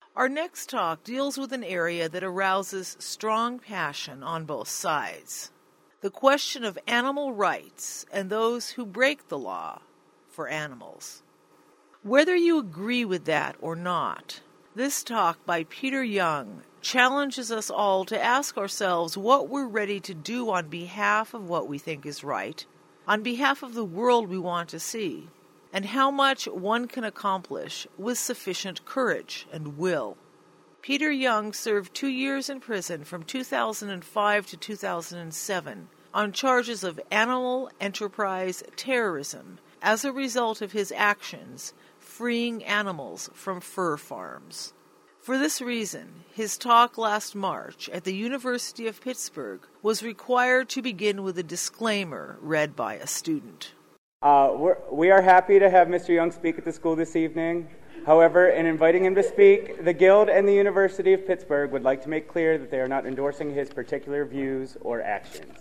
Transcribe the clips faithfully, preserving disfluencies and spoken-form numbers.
Our next talk deals with an area that arouses strong passion on both sides: the question of animal rights and those who break the law for animals. Whether you agree with that or not, this talk by Peter Young challenges us all to ask ourselves what we're ready to do on behalf of what we think is right, on behalf of the world we want to see, and how much one can accomplish with sufficient courage and will. Peter Young served two years in prison from two thousand five to two thousand seven on charges of animal enterprise terrorism as a result of his actions freeing animals from fur farms. For this reason, his talk last March at the University of Pittsburgh was required to begin with a disclaimer read by a student. Uh, we're, we are happy to have Mister Young speak at the school this evening. However, in inviting him to speak, the Guild and the University of Pittsburgh would like to make clear that they are not endorsing his particular views or actions.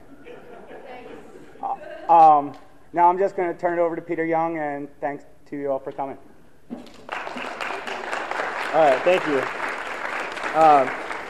Uh, um, now I'm just going to turn it over to Peter Young, and thanks to you all for coming. All right, thank you. Um,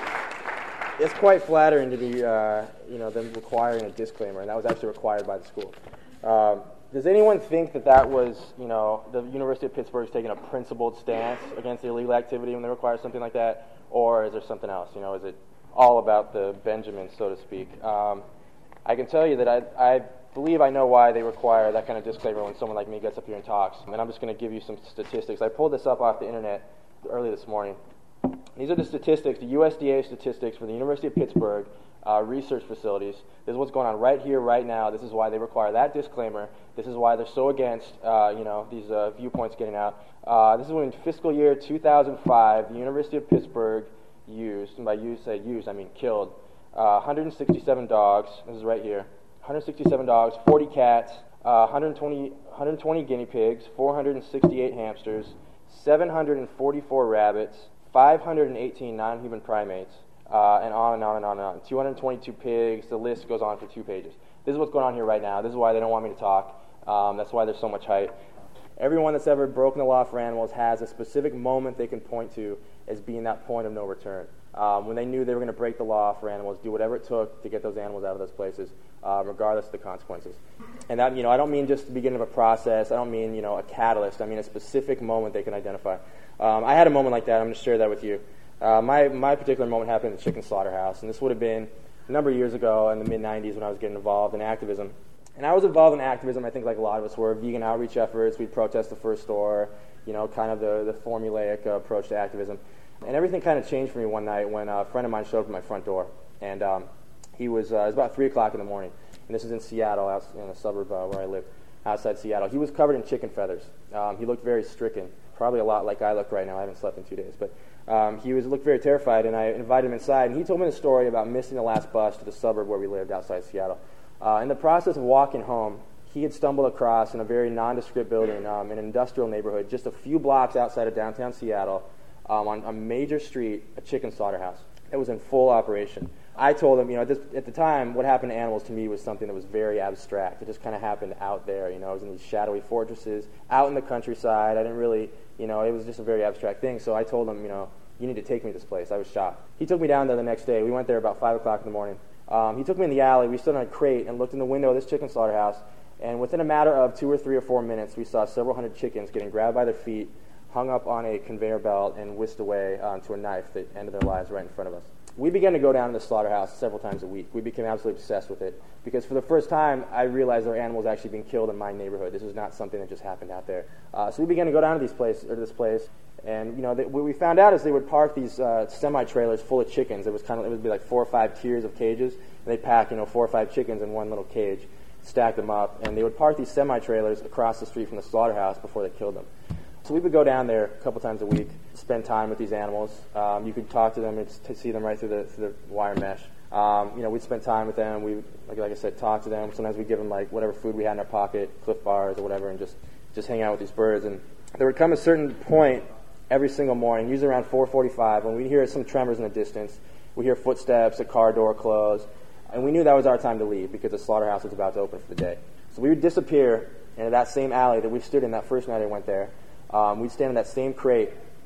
it's quite flattering to be, uh, you know, them requiring a disclaimer, and that was actually required by the school. Um, does anyone think that that was, you know, the University of Pittsburgh's taking a principled stance against illegal activity when they require something like that, or is there something else? You know, is it all about the Benjamins, so to speak? Um, I can tell you that I, I believe I know why they require that kind of disclaimer when someone like me gets up here and talks, and I'm just going to give you some statistics. I pulled this up off the internet early this morning. These are the statistics, the U S D A statistics for the University of Pittsburgh uh, research facilities. This is what's going on right here, right now. This is why they require that disclaimer. This is why they're so against, uh, you know, these uh, viewpoints getting out. Uh, this is when fiscal year two thousand five, the University of Pittsburgh used, and by used, say used, I mean killed, uh, one hundred sixty-seven dogs. This is right here. one hundred sixty-seven dogs, forty cats, uh, one hundred twenty, one hundred twenty guinea pigs, four hundred sixty-eight hamsters, seven hundred forty-four rabbits, five hundred eighteen non-human primates, uh, and on and on and on and on. two hundred twenty-two pigs. The list goes on for two pages. This is what's going on here right now. This is why they don't want me to talk. Um, that's why there's so much hype. Everyone that's ever broken the law for animals has a specific moment they can point to as being that point of no return. Um, when they knew they were going to break the law for animals, do whatever it took to get those animals out of those places, uh, regardless of the consequences. And that, you know, I don't mean just the beginning of a process. I don't mean, you know, a catalyst. I mean a specific moment they can identify. Um, I had a moment like that. I'm going to share that with you. Uh, my my particular moment happened in the chicken slaughterhouse, and this would have been a number of years ago in the mid nineties when I was getting involved in activism. And I was involved in activism, I think like a lot of us were, vegan outreach efforts. We'd protest the first store, you know, kind of the, the formulaic uh, approach to activism. And everything kind of changed for me one night when a friend of mine showed up at my front door. And um, he was, uh, it was about three o'clock in the morning. And this is in Seattle, out in a suburb uh, where I live, outside Seattle. He was covered in chicken feathers. Um, he looked very stricken, probably a lot like I look right now. I haven't slept in two days. But um, he was looked very terrified, and I invited him inside. And he told me the story about missing the last bus to the suburb where we lived outside Seattle. Uh, in the process of walking home, he had stumbled across in a very nondescript building um, in an industrial neighborhood just a few blocks outside of downtown Seattle, um, on a major street, a chicken slaughterhouse. It was in full operation. I told him, you know, at, this, at the time, what happened to animals to me was something that was very abstract. It just kind of happened out there, you know. It was in these shadowy fortresses, out in the countryside. I didn't really, you know, it was just a very abstract thing. So I told him, you know, you need to take me to this place. I was shocked. He took me down there the next day. We went there about five o'clock in the morning. Um, he took me in the alley. We stood on a crate and looked in the window of this chicken slaughterhouse. And within a matter of two or three or four minutes, we saw several hundred chickens getting grabbed by their feet, hung up on a conveyor belt, and whisked away um, to a knife that ended their lives right in front of us. We began to go down to the slaughterhouse several times a week. We became absolutely obsessed with it because for the first time, I realized there were animals actually being killed in my neighborhood. This was not something that just happened out there. Uh, so we began to go down to these place, or this place, and you know, they, what we found out is they would park these uh, semi-trailers full of chickens. It was kind of, it would be like four or five tiers of cages, and they'd pack, you know, four or five chickens in one little cage, stack them up, and they would park these semi-trailers across the street from the slaughterhouse before they killed them. So we would go down there a couple times a week, spend time with these animals. Um, you could talk to them and t- see them right through the, through the wire mesh. Um, you know, we'd spend time with them. We, like, like I said, talk to them. Sometimes we'd give them like whatever food we had in our pocket, Cliff Bars or whatever, and just, just hang out with these birds. And there would come a certain point every single morning, usually around four forty-five, when we'd hear some tremors in the distance. We'd hear footsteps, a car door close, and we knew that was our time to leave because the slaughterhouse was about to open for the day. So we would disappear into that same alley that we stood in that first night I went there. Um, we'd stand in that same crate,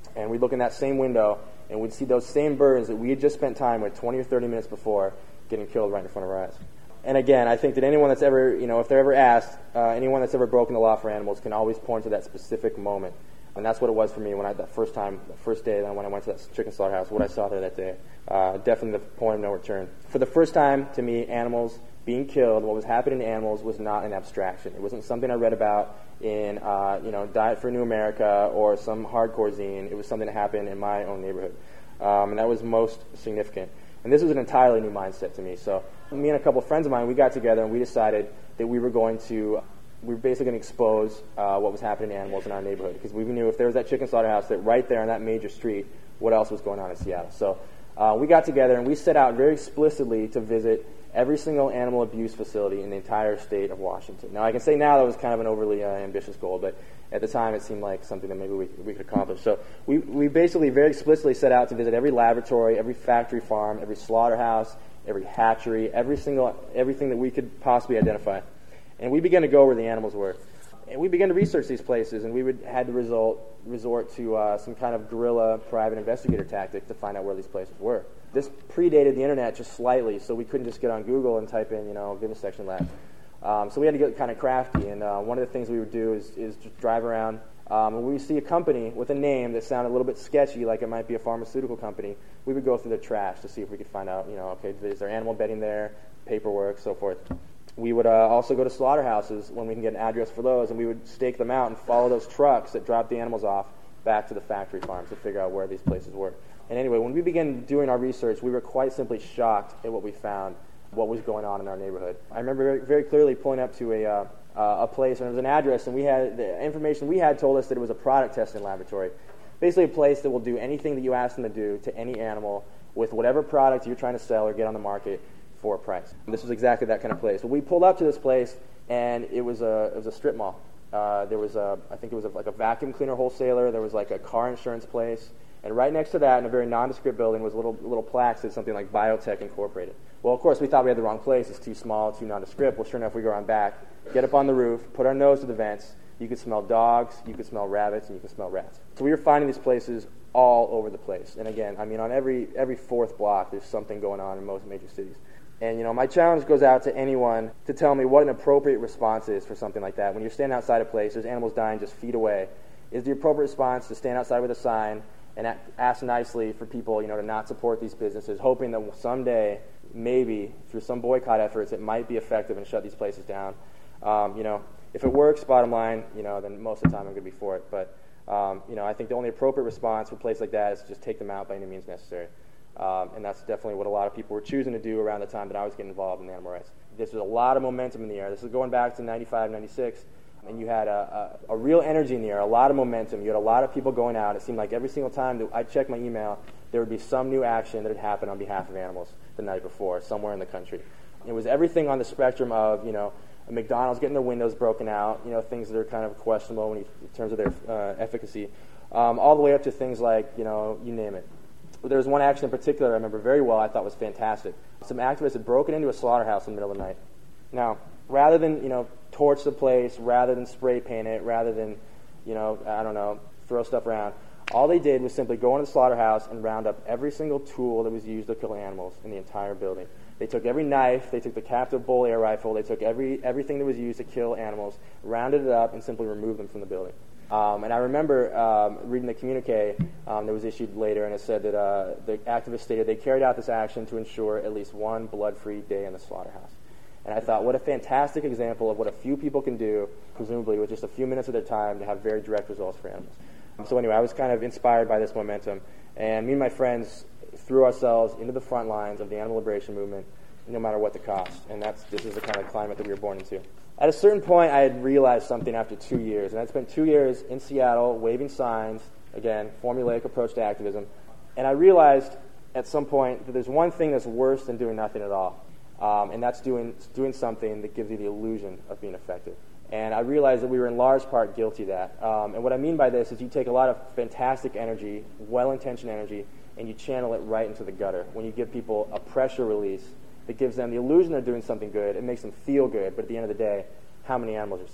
And we'd look in that same window, and we'd see those same birds that we had just spent time with twenty or thirty minutes before getting killed right in front of our eyes. And again, I think that anyone that's ever, you know, if they're ever asked, uh, anyone that's ever broken the law for animals can always point to that specific moment. And that's what it was for me when I, that first time, the first day when I went to that chicken slaughterhouse, what I saw there that day. Uh, definitely the point of no return. For the first time, to me, animals being killed, what was happening to animals was not an abstraction. It wasn't something I read about in, uh, you know, Diet for New America or some hardcore zine. It was something that happened in my own neighborhood. Um, and that was most significant. And this was an entirely new mindset to me. So me and a couple of friends of mine, we got together and we decided that we were going to, we were basically going to expose uh, what was happening to animals in our neighborhood. Because we knew if there was that chicken slaughterhouse, that right there on that major street, what else was going on in Seattle. So uh, we got together and we set out very explicitly to visit every single animal abuse facility in the entire state of Washington. Now, I can say now that was kind of an overly uh, ambitious goal, but at the time it seemed like something that maybe we, we could accomplish. So we, we basically very explicitly set out to visit every laboratory, every factory farm, every slaughterhouse, every hatchery, every single everything that we could possibly identify. And we began to go where the animals were. And we began to research these places, and we would had to result, resort to uh, some kind of guerrilla private investigator tactic to find out where these places were. This predated the internet just slightly, so we couldn't just get on Google and type in, you know, vivisection lab. Um, so we had to get kind of crafty, and uh, one of the things we would do is, is just drive around, um, and we would see a company with a name that sounded a little bit sketchy, like it might be a pharmaceutical company. We would go through their trash to see if we could find out, you know, okay, is there animal bedding there, paperwork, so forth. We would uh, also go to slaughterhouses when we can get an address for those, and we would stake them out and follow those trucks that drop the animals off back to the factory farms to figure out where these places were. And anyway, when we began doing our research, we were quite simply shocked at what we found, what was going on in our neighborhood. I remember very, very clearly pulling up to a uh, uh, a place, and there was an address, and we had the information we had told us that it was a product testing laboratory, basically a place that will do anything that you ask them to do to any animal with whatever product you're trying to sell or get on the market for a price. And this was exactly that kind of place. But we pulled up to this place, and it was a it was a strip mall. Uh, there was a I think it was a, like a vacuum cleaner wholesaler. There was like a car insurance place. And right next to that, in a very nondescript building, was a little little plaque that said something like Biotech Incorporated. Well, of course, we thought we had the wrong place. It's too small, too nondescript. Well, sure enough, we go around back, get up on the roof, put our nose to the vents. You could smell dogs, you could smell rabbits, and you could smell rats. So we were finding these places all over the place. And again, I mean, on every every fourth block, there's something going on in most major cities. And, you know, my challenge goes out to anyone to tell me what an appropriate response is for something like that. When you're standing outside a place, there's animals dying just feet away. Is the appropriate response to stand outside with a sign and ask nicely for people, you know, to not support these businesses, hoping that someday, maybe, through some boycott efforts, it might be effective and shut these places down? Um, you know, if it works, bottom line, you know, then most of the time I'm going to be for it. But, um, you know, I think the only appropriate response for a place like that is to just take them out by any means necessary. Um, and that's definitely what a lot of people were choosing to do around the time that I was getting involved in animal rights. There's a lot of momentum in the air. This is going back to ninety-five, ninety-six, and you had a, a, a real energy in the air, a lot of momentum. You had a lot of people going out. It seemed like every single time that I checked my email, there would be some new action that had happened on behalf of animals the night before, somewhere in the country. It was everything on the spectrum of, you know, McDonald's getting their windows broken out, you know, things that are kind of questionable when you, in terms of their uh, efficacy, um, all the way up to things like, you know, you name it. There was one action in particular I remember very well I thought was fantastic. Some activists had broken into a slaughterhouse in the middle of the night. Now, rather than, you know, torch the place, rather than spray paint it, rather than, you know, I don't know, throw stuff around, all they did was simply go into the slaughterhouse and round up every single tool that was used to kill animals in the entire building. They took every knife, they took the captive bull air rifle, they took every everything that was used to kill animals, rounded it up, and simply removed them from the building. Um, and I remember um, reading the communique um, that was issued later, and it said that uh, the activists stated they carried out this action to ensure at least one blood-free day in the slaughterhouse. And I thought, what a fantastic example of what a few people can do, presumably with just a few minutes of their time, to have very direct results for animals. Um, so anyway, I was kind of inspired by this momentum, and me and my friends threw ourselves into the front lines of the animal liberation movement, no matter what the cost. And that's this is the kind of climate that we were born into. At a certain point, I had realized something after two years, and I'd spent two years in Seattle waving signs, again, formulaic approach to activism, and I realized at some point that there's one thing that's worse than doing nothing at all, um, and that's doing doing something that gives you the illusion of being effective. And I realized that we were in large part guilty of that. Um, and what I mean by this is you take a lot of fantastic energy, well-intentioned energy, and you channel it right into the gutter. When you give people a pressure release, it gives them the illusion they're doing something good. It makes them feel good, but at the end of the day, how many animals are saved?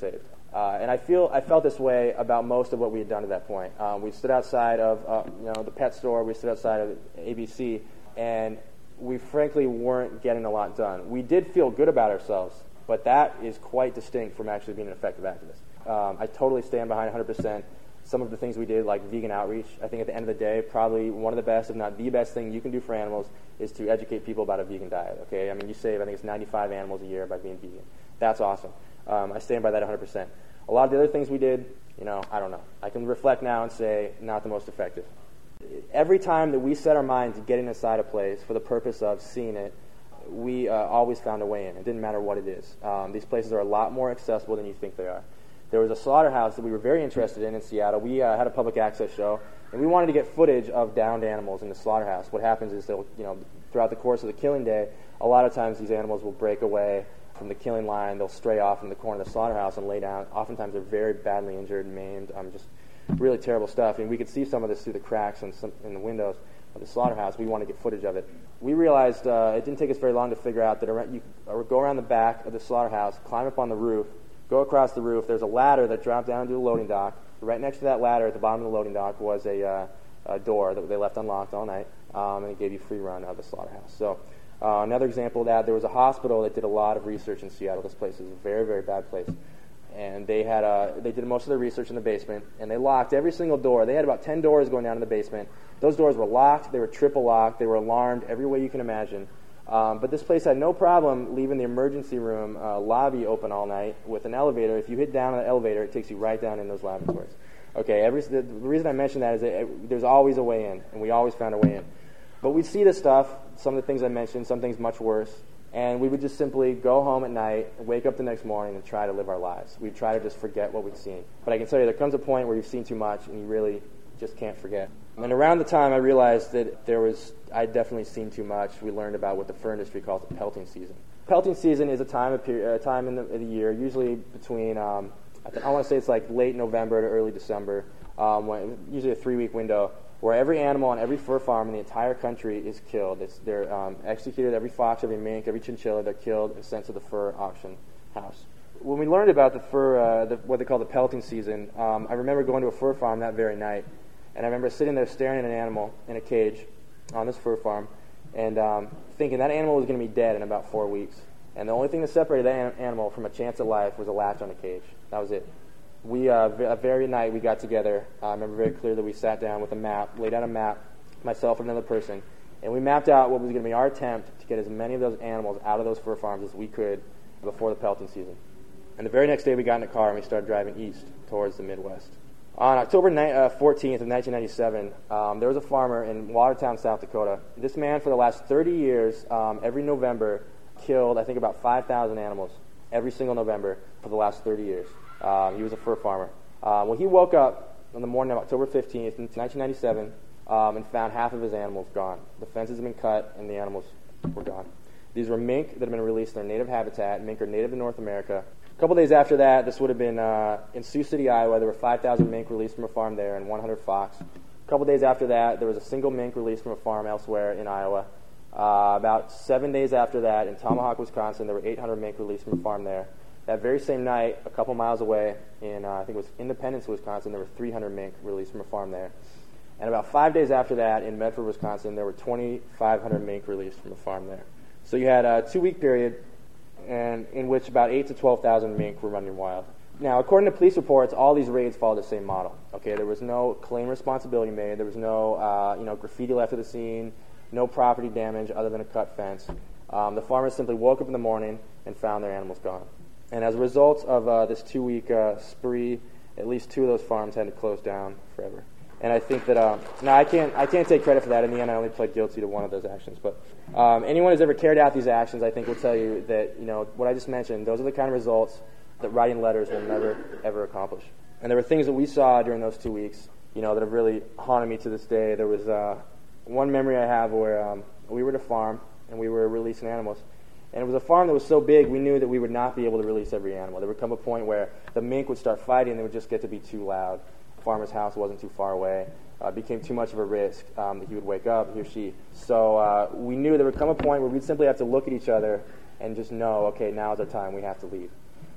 Uh, and I feel I felt this way about most of what we had done to that point. Um, we stood outside of uh, you know the pet store. We stood outside of A B C, and we frankly weren't getting a lot done. We did feel good about ourselves, but that is quite distinct from actually being an effective activist. Um, I totally stand behind one hundred percent some of the things we did, like vegan outreach. I think at the end of the day, probably one of the best, if not the best thing you can do for animals is to educate people about a vegan diet, okay? I mean, you save, I think it's ninety-five animals a year by being vegan. That's awesome. Um, I stand by that one hundred percent. A lot of the other things we did, you know, I don't know. I can reflect now and say, not the most effective. Every time that we set our mind to getting inside a place for the purpose of seeing it, we uh, always found a way in. It didn't matter what it is. Um, these places are a lot more accessible than you think they are. There was a slaughterhouse that we were very interested in in Seattle. We uh, had a public access show, and we wanted to get footage of downed animals in the slaughterhouse. What happens is they'll, you know, throughout the course of the killing day, a lot of times these animals will break away from the killing line. They'll stray off in the corner of the slaughterhouse and lay down. Oftentimes they're very badly injured and maimed, um, just really terrible stuff. And we could see some of this through the cracks in, some, in the windows of the slaughterhouse. We wanted to get footage of it. We realized uh, it didn't take us very long to figure out that around, you could go around the back of the slaughterhouse, climb up on the roof, go across the roof. There's a ladder that dropped down into the loading dock. Right next to that ladder at the bottom of the loading dock was a, uh, a door that they left unlocked all night, um, and it gave you free run of the slaughterhouse. So uh, another example of that, there was a hospital that did a lot of research in Seattle. This place is a very, very bad place. And they had uh, they did most of their research in the basement, and they locked every single door. They had about ten doors going down in the basement. Those doors were locked. They were triple locked. They were alarmed every way you can imagine. Um, but this place had no problem leaving the emergency room uh, lobby open all night with an elevator. If you hit down on the elevator, it takes you right down in those laboratories. Okay, every, the, the reason I mention that is that it, there's always a way in, and we always found a way in. But we'd see this stuff, some of the things I mentioned, some things much worse, and we would just simply go home at night, wake up the next morning, and try to live our lives. We'd try to just forget what we'd seen. But I can tell you, there comes a point where you've seen too much, and you really just can't forget. And around the time I realized that there was, I'd definitely seen too much, we learned about what the fur industry calls the pelting season. Pelting season is a time of peri- a time in the, in the year, usually between, um, I, th- I want to say it's like late November to early December, um, when, usually a three-week window, where every animal on every fur farm in the entire country is killed. It's, they're um, executed, every fox, every mink, every chinchilla, they're killed and sent to the fur auction house. When we learned about the fur, uh, the, what they call the pelting season, um, I remember going to a fur farm that very night, and I remember sitting there staring at an animal in a cage on this fur farm and um, thinking that animal was going to be dead in about four weeks. And the only thing that separated that an- animal from a chance of life was a latch on the cage. That was it. We, uh, a very night we got together. Uh, I remember very clearly we sat down with a map, laid out a map, myself and another person, and we mapped out what was going to be our attempt to get as many of those animals out of those fur farms as we could before the pelting season. And the very next day we got in a car and we started driving east towards the Midwest. On October fourteenth of nineteen ninety-seven, um, there was a farmer in Watertown, South Dakota. This man, for the last thirty years, um, every November, killed, I think, about five thousand animals every single November for the last thirty years. Um, he was a fur farmer. Uh, well, he woke up on the morning of October fifteenth, nineteen ninety-seven, um, and found half of his animals gone. The fences had been cut, and the animals were gone. These were mink that had been released in their native habitat. Mink are native to North America. A couple days after that, this would have been uh, in Sioux City, Iowa. There were five thousand mink released from a farm there and one hundred fox. A couple days after that, there was a single mink released from a farm elsewhere in Iowa. Uh, about seven days after that, in Tomahawk, Wisconsin, there were eight hundred mink released from a farm there. That very same night, a couple miles away, in uh, I think it was Independence, Wisconsin, there were three hundred mink released from a farm there. And about five days after that, in Medford, Wisconsin, there were twenty-five hundred mink released from a farm there. So you had a two-week period and in which about eight to twelve thousand mink were running wild. Now, according to police reports, all these raids followed the same model. Okay, there was no claim responsibility made. There was no, uh, you know, graffiti left at the scene, no property damage other than a cut fence. Um, the farmers simply woke up in the morning and found their animals gone. And as a result of uh, this two-week uh, spree, at least two of those farms had to close down forever. And I think that uh, now I can't I can't take credit for that. In the end, I only pled guilty to one of those actions. But um, anyone who's ever carried out these actions, I think, will tell you that, you know, what I just mentioned, those are the kind of results that writing letters will never ever accomplish. And there were things that we saw during those two weeks, you know, that have really haunted me to this day. There was uh, one memory I have where um, we were at a farm and we were releasing animals. And it was a farm that was so big, we knew that we would not be able to release every animal. There would come a point where the mink would start fighting and they would just get to be too loud. The farmer's house wasn't too far away. Uh, it became too much of a risk um, that he would wake up, he or she. So uh, we knew there would come a point where we'd simply have to look at each other and just know, okay, now's our time, we have to leave.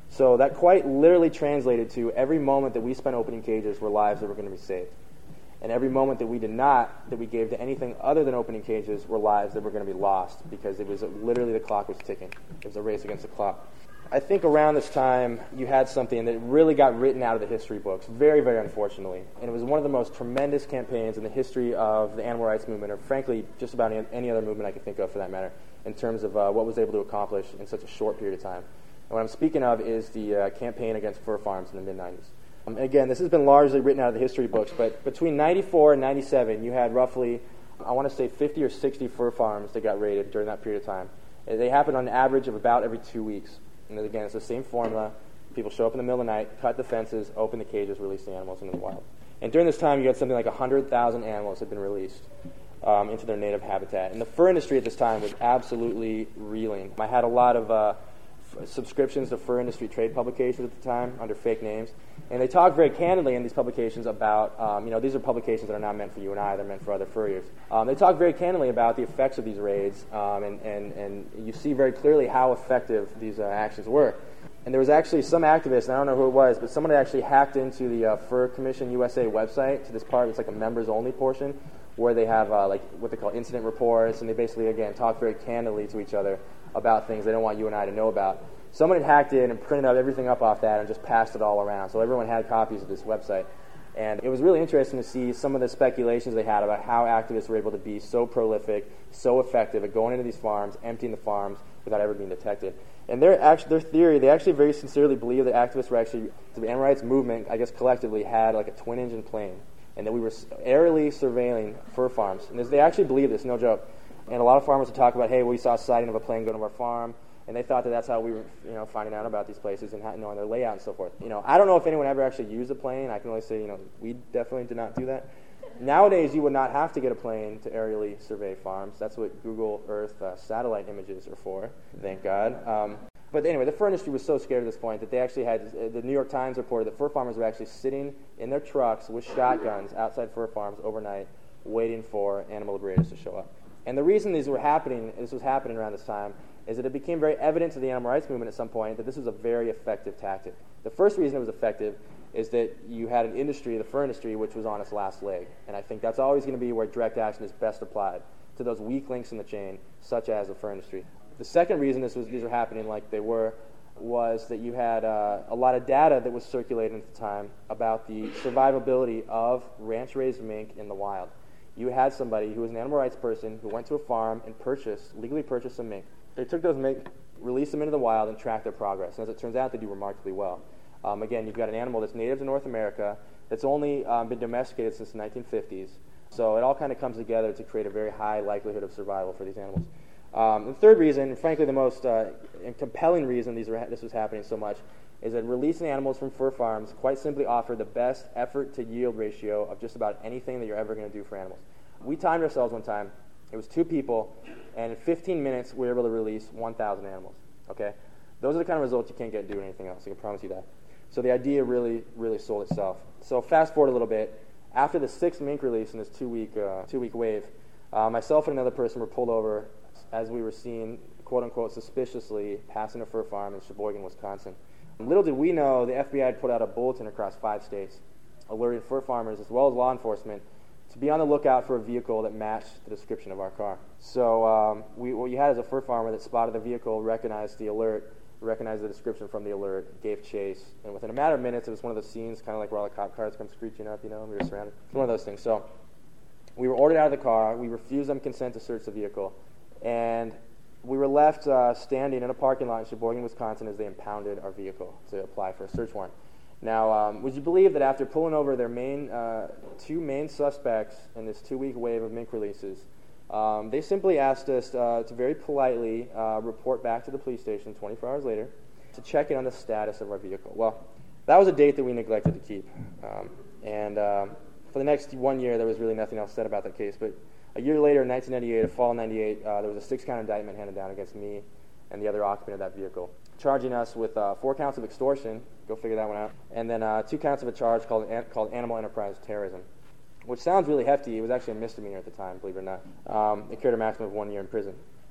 So that quite literally translated to every moment that we spent opening cages were lives that were going to be saved. And every moment that we did not, that we gave to anything other than opening cages, were lives that were going to be lost, because it was literally the clock was ticking. It was a race against the clock. I think around this time, you had something that really got written out of the history books, very, very unfortunately. And it was one of the most tremendous campaigns in the history of the animal rights movement, or frankly, just about any other movement I can think of for that matter, in terms of uh, what was able to accomplish in such a short period of time. And what I'm speaking of is the uh, campaign against fur farms in the mid nineties. Um, again, this has been largely written out of the history books, but between ninety-four and ninety-seven, you had roughly, I want to say, fifty or sixty fur farms that got raided during that period of time. And they happened on an average of about every two weeks. And then again, it's the same formula. People show up in the middle of the night, cut the fences, open the cages, release the animals into the wild. And during this time, you had something like one hundred thousand animals had been released um, into their native habitat. And the fur industry at this time was absolutely reeling. I had a lot of uh, f- subscriptions to fur industry trade publications at the time under fake names. And they talk very candidly in these publications about, um, you know, these are publications that are not meant for you and I, they're meant for other furriers. Um, they talk very candidly about the effects of these raids, um, and, and, and you see very clearly how effective these uh, actions were. And there was actually some activist, and I don't know who it was, but someone had actually hacked into the uh, Fur Commission U S A website to this part. It's like a members-only portion where they have uh, like what they call incident reports, and they basically, again, talk very candidly to each other about things they don't want you and I to know about. Someone had hacked in and printed out everything up off that and just passed it all around. So everyone had copies of this website. And it was really interesting to see some of the speculations they had about how activists were able to be so prolific, so effective at going into these farms, emptying the farms without ever being detected. And their actually, their theory, they actually very sincerely believe that activists were actually, the animal rights movement, I guess collectively, had like a twin-engine plane, and that we were aerially surveilling fur farms. And they actually believe this, no joke. And a lot of farmers would talk about, hey, we saw a sighting of a plane go to our farm. And they thought that that's how we were, you know, finding out about these places and how, knowing their layout and so forth. You know, I don't know if anyone ever actually used a plane. I can only say, you know, we definitely did not do that. Nowadays, you would not have to get a plane to aerially survey farms. That's what Google Earth uh, satellite images are for, thank God. Um, but anyway, the fur industry was so scared at this point that they actually had, uh, the New York Times reported that fur farmers were actually sitting in their trucks with shotguns outside fur farms overnight, waiting for animal liberators to show up. And the reason these were happening, this was happening around this time, is that it became very evident to the animal rights movement at some point that this was a very effective tactic. The first reason it was effective is that you had an industry, the fur industry, which was on its last leg. And I think that's always going to be where direct action is best applied, to those weak links in the chain, such as the fur industry. The second reason this was, these were happening like they were was that you had uh, a lot of data that was circulating at the time about the survivability of ranch-raised mink in the wild. You had somebody who was an animal rights person who went to a farm and purchased, legally purchased some mink. They took those mink, released them into the wild, and tracked their progress. And as it turns out, they do remarkably well. Um, again, you've got an animal that's native to North America, that's only um, been domesticated since the nineteen fifties. So it all kind of comes together to create a very high likelihood of survival for these animals. Um, the third reason, and frankly the most uh, and compelling reason these were, this was happening so much, is that releasing animals from fur farms quite simply offered the best effort to yield ratio of just about anything that you're ever going to do for animals. We timed ourselves one time. It was two people, and in fifteen minutes, we were able to release one thousand animals, okay? Those are the kind of results you can't get doing anything else, I can promise you that. So the idea really, really sold itself. So fast forward a little bit. After the sixth mink release in this two-week uh, two-week wave, uh, myself and another person were pulled over as we were seen, quote-unquote, suspiciously passing a fur farm in Sheboygan, Wisconsin. Little did we know, the F B I had put out a bulletin across five states, alerting fur farmers as well as law enforcement to be on the lookout for a vehicle that matched the description of our car. So um, we, what you had is a fur farmer that spotted the vehicle, recognized the alert, recognized the description from the alert, gave chase, and within a matter of minutes, it was one of those scenes, kind of like where all the cop cars come screeching up, you know, and we were surrounded. It's one of those things. So we were ordered out of the car. We refused them consent to search the vehicle, and we were left uh, standing in a parking lot in Sheboygan, Wisconsin, as they impounded our vehicle to apply for a search warrant. Now, um, would you believe that after pulling over their main, uh, two main suspects in this two-week wave of mink releases, um, they simply asked us uh, to very politely uh, report back to the police station twenty-four hours later to check in on the status of our vehicle. Well, that was a date that we neglected to keep. Um, and um, for the next one year, there was really nothing else said about that case. But a year later, in nineteen ninety-eight, of fall ninety-eight, uh, there was a six-count indictment handed down against me and the other occupant of that vehicle, charging us with uh, four counts of extortion, go figure that one out, and then uh, two counts of a charge called an, called animal enterprise terrorism, which sounds really hefty. It was actually a misdemeanor at the time, believe it or not. Um, it carried a maximum of one year in prison.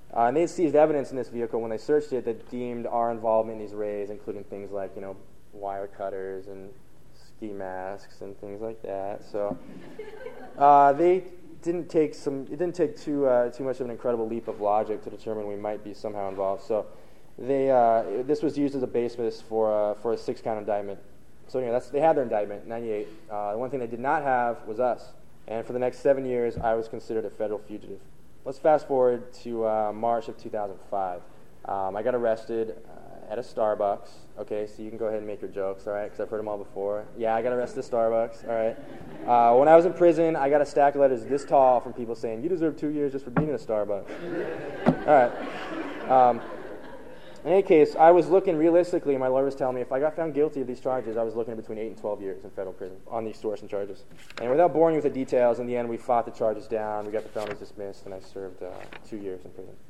Uh, and they seized evidence in this vehicle when they searched it that deemed our involvement in these raids, including things like, you know, wire cutters and ski masks and things like that. So uh, they didn't take some. It didn't take too uh, too much of an incredible leap of logic to determine we might be somehow involved. So they uh, this was used as a basis for uh, for a six count indictment. So anyway, that's they had their indictment, ninety-eight. Uh, the one thing they did not have was us. And for the next seven years, I was considered a federal fugitive. Let's fast forward to uh, March of two thousand five. Um, I got arrested uh, at a Starbucks. Okay, so you can go ahead and make your jokes, all right, because I've heard them all before. Yeah, I got arrested at Starbucks, all right. Uh, when I was in prison, I got a stack of letters this tall from people saying, you deserve two years just for being in a Starbucks. All right. Um, in any case, I was looking realistically, my lawyer was telling me if I got found guilty of these charges, I was looking at between eight and twelve years in federal prison on the extortion charges. And without boring you with the details, in the end, we fought the charges down, we got the felonies dismissed, and I served uh, two years in prison.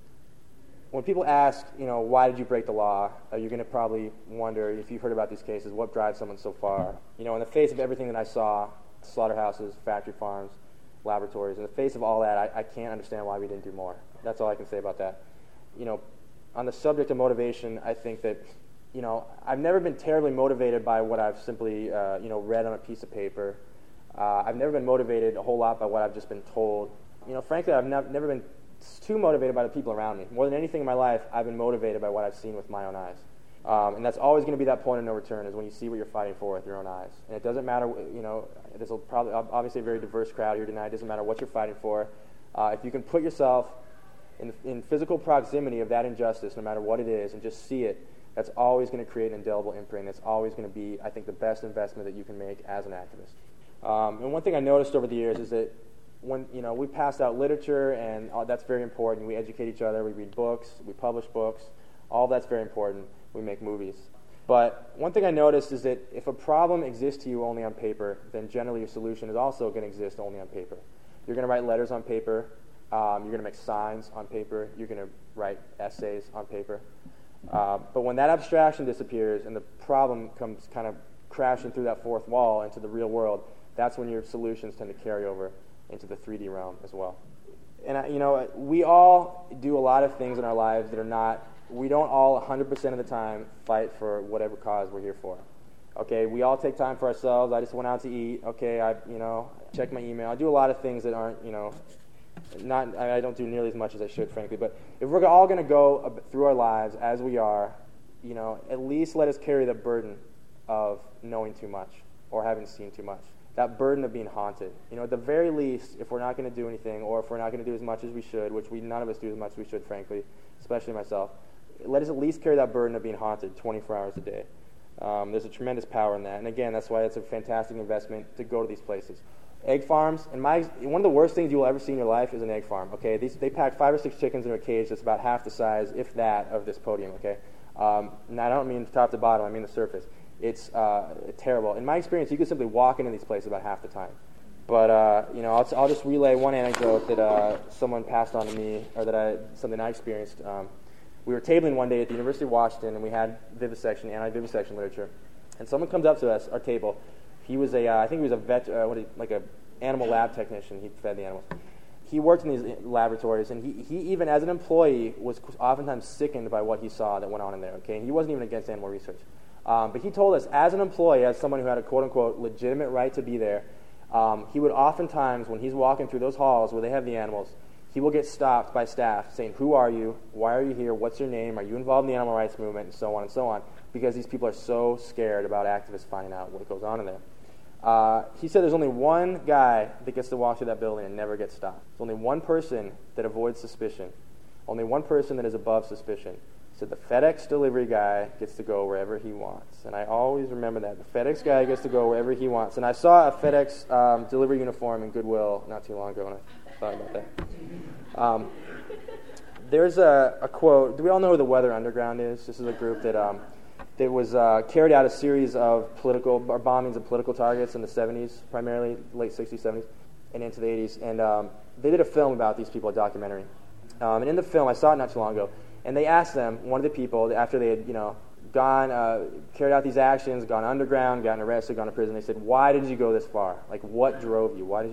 When people ask, you know, why did you break the law, uh, you're going to probably wonder, if you've heard about these cases, what drives someone so far? You know, in the face of everything that I saw, slaughterhouses, factory farms, laboratories, in the face of all that, I, I can't understand why we didn't do more. That's all I can say about that. You know, on the subject of motivation, I think that, you know, I've never been terribly motivated by what I've simply, uh, you know, read on a piece of paper. Uh, I've never been motivated a whole lot by what I've just been told. You know, frankly, I've nev- never been too motivated by the people around me. More than anything in my life, I've been motivated by what I've seen with my own eyes. Um, and that's always going to be that point of no return, is when you see what you're fighting for with your own eyes. And it doesn't matter, you know, there's a probably obviously a very diverse crowd here tonight. It doesn't matter what you're fighting for. Uh, if you can put yourself in, in physical proximity of that injustice, no matter what it is, and just see it, that's always going to create an indelible imprint. That's always going to be, I think, the best investment that you can make as an activist. Um, and one thing I noticed over the years is that when, you know, we passed out literature, and uh, that's very important. We educate each other. We read books. We publish books. All that's very important. We make movies. But one thing I noticed is that if a problem exists to you only on paper, then generally your solution is also going to exist only on paper. You're going to write letters on paper. Um, you're going to make signs on paper. You're going to write essays on paper. Uh, but when that abstraction disappears and the problem comes kind of crashing through that fourth wall into the real world, that's when your solutions tend to carry over into the three D realm as well. And, I, you know, we all do a lot of things in our lives that are not, we don't all one hundred percent of the time fight for whatever cause we're here for. Okay, we all take time for ourselves. I just went out to eat. Okay, I, you know, check my email. I do a lot of things that aren't, you know, not, I don't do nearly as much as I should, frankly. But if we're all going to go through our lives as we are, you know, at least let us carry the burden of knowing too much or having seen too much. That burden of being haunted. You know, at the very least, if we're not going to do anything, or if we're not going to do as much as we should, which we none of us do as much as we should, frankly, especially myself, let us at least carry that burden of being haunted twenty-four hours a day. Um, there's a tremendous power in that. And again, that's why it's a fantastic investment to go to these places. Egg farms, and my one of the worst things you will ever see in your life is an egg farm. Okay, these, they pack five or six chickens in a cage that's about half the size, if that, of this podium. Okay, um, and I don't mean top to bottom, I mean the surface. It's uh, terrible. In my experience, you can simply walk into these places about half the time. But uh, you know, I'll, I'll just relay one anecdote that uh, someone passed on to me, or that I something I experienced. Um, we were tabling one day at the University of Washington, and we had vivisection, anti-vivisection literature. And someone comes up to us, our table. He was a, uh, I think he was a vet, uh, what, like a animal lab technician. He fed the animals. He worked in these laboratories, and he, he even as an employee was oftentimes sickened by what he saw that went on in there. Okay, and he wasn't even against animal research. Um, but he told us, as an employee, as someone who had a quote-unquote legitimate right to be there, um, he would oftentimes, when he's walking through those halls where they have the animals, he will get stopped by staff saying, who are you? Why are you here? What's your name? Are you involved in the animal rights movement? And so on and so on, because these people are so scared about activists finding out what goes on in there. Uh, he said there's only one guy that gets to walk through that building and never gets stopped. There's only one person that avoids suspicion. Only one person that is above suspicion. He said the FedEx delivery guy gets to go wherever he wants. And I always remember that. The FedEx guy gets to go wherever he wants. And I saw a FedEx um, delivery uniform in Goodwill not too long ago, and I thought about that. Um, there's a, a quote. Do we all know who the Weather Underground is? This is a group that um, that was uh, carried out a series of political or bombings of political targets in the seventies, primarily late sixties, seventies, and into the eighties. And um, they did a film about these people, a documentary. Um, and in the film, I saw it not too long ago, and they asked them, one of the people, after they had, you know, gone, uh, carried out these actions, gone underground, gotten arrested, gone to prison, they said, why did you go this far? Like, what drove you? Why did you?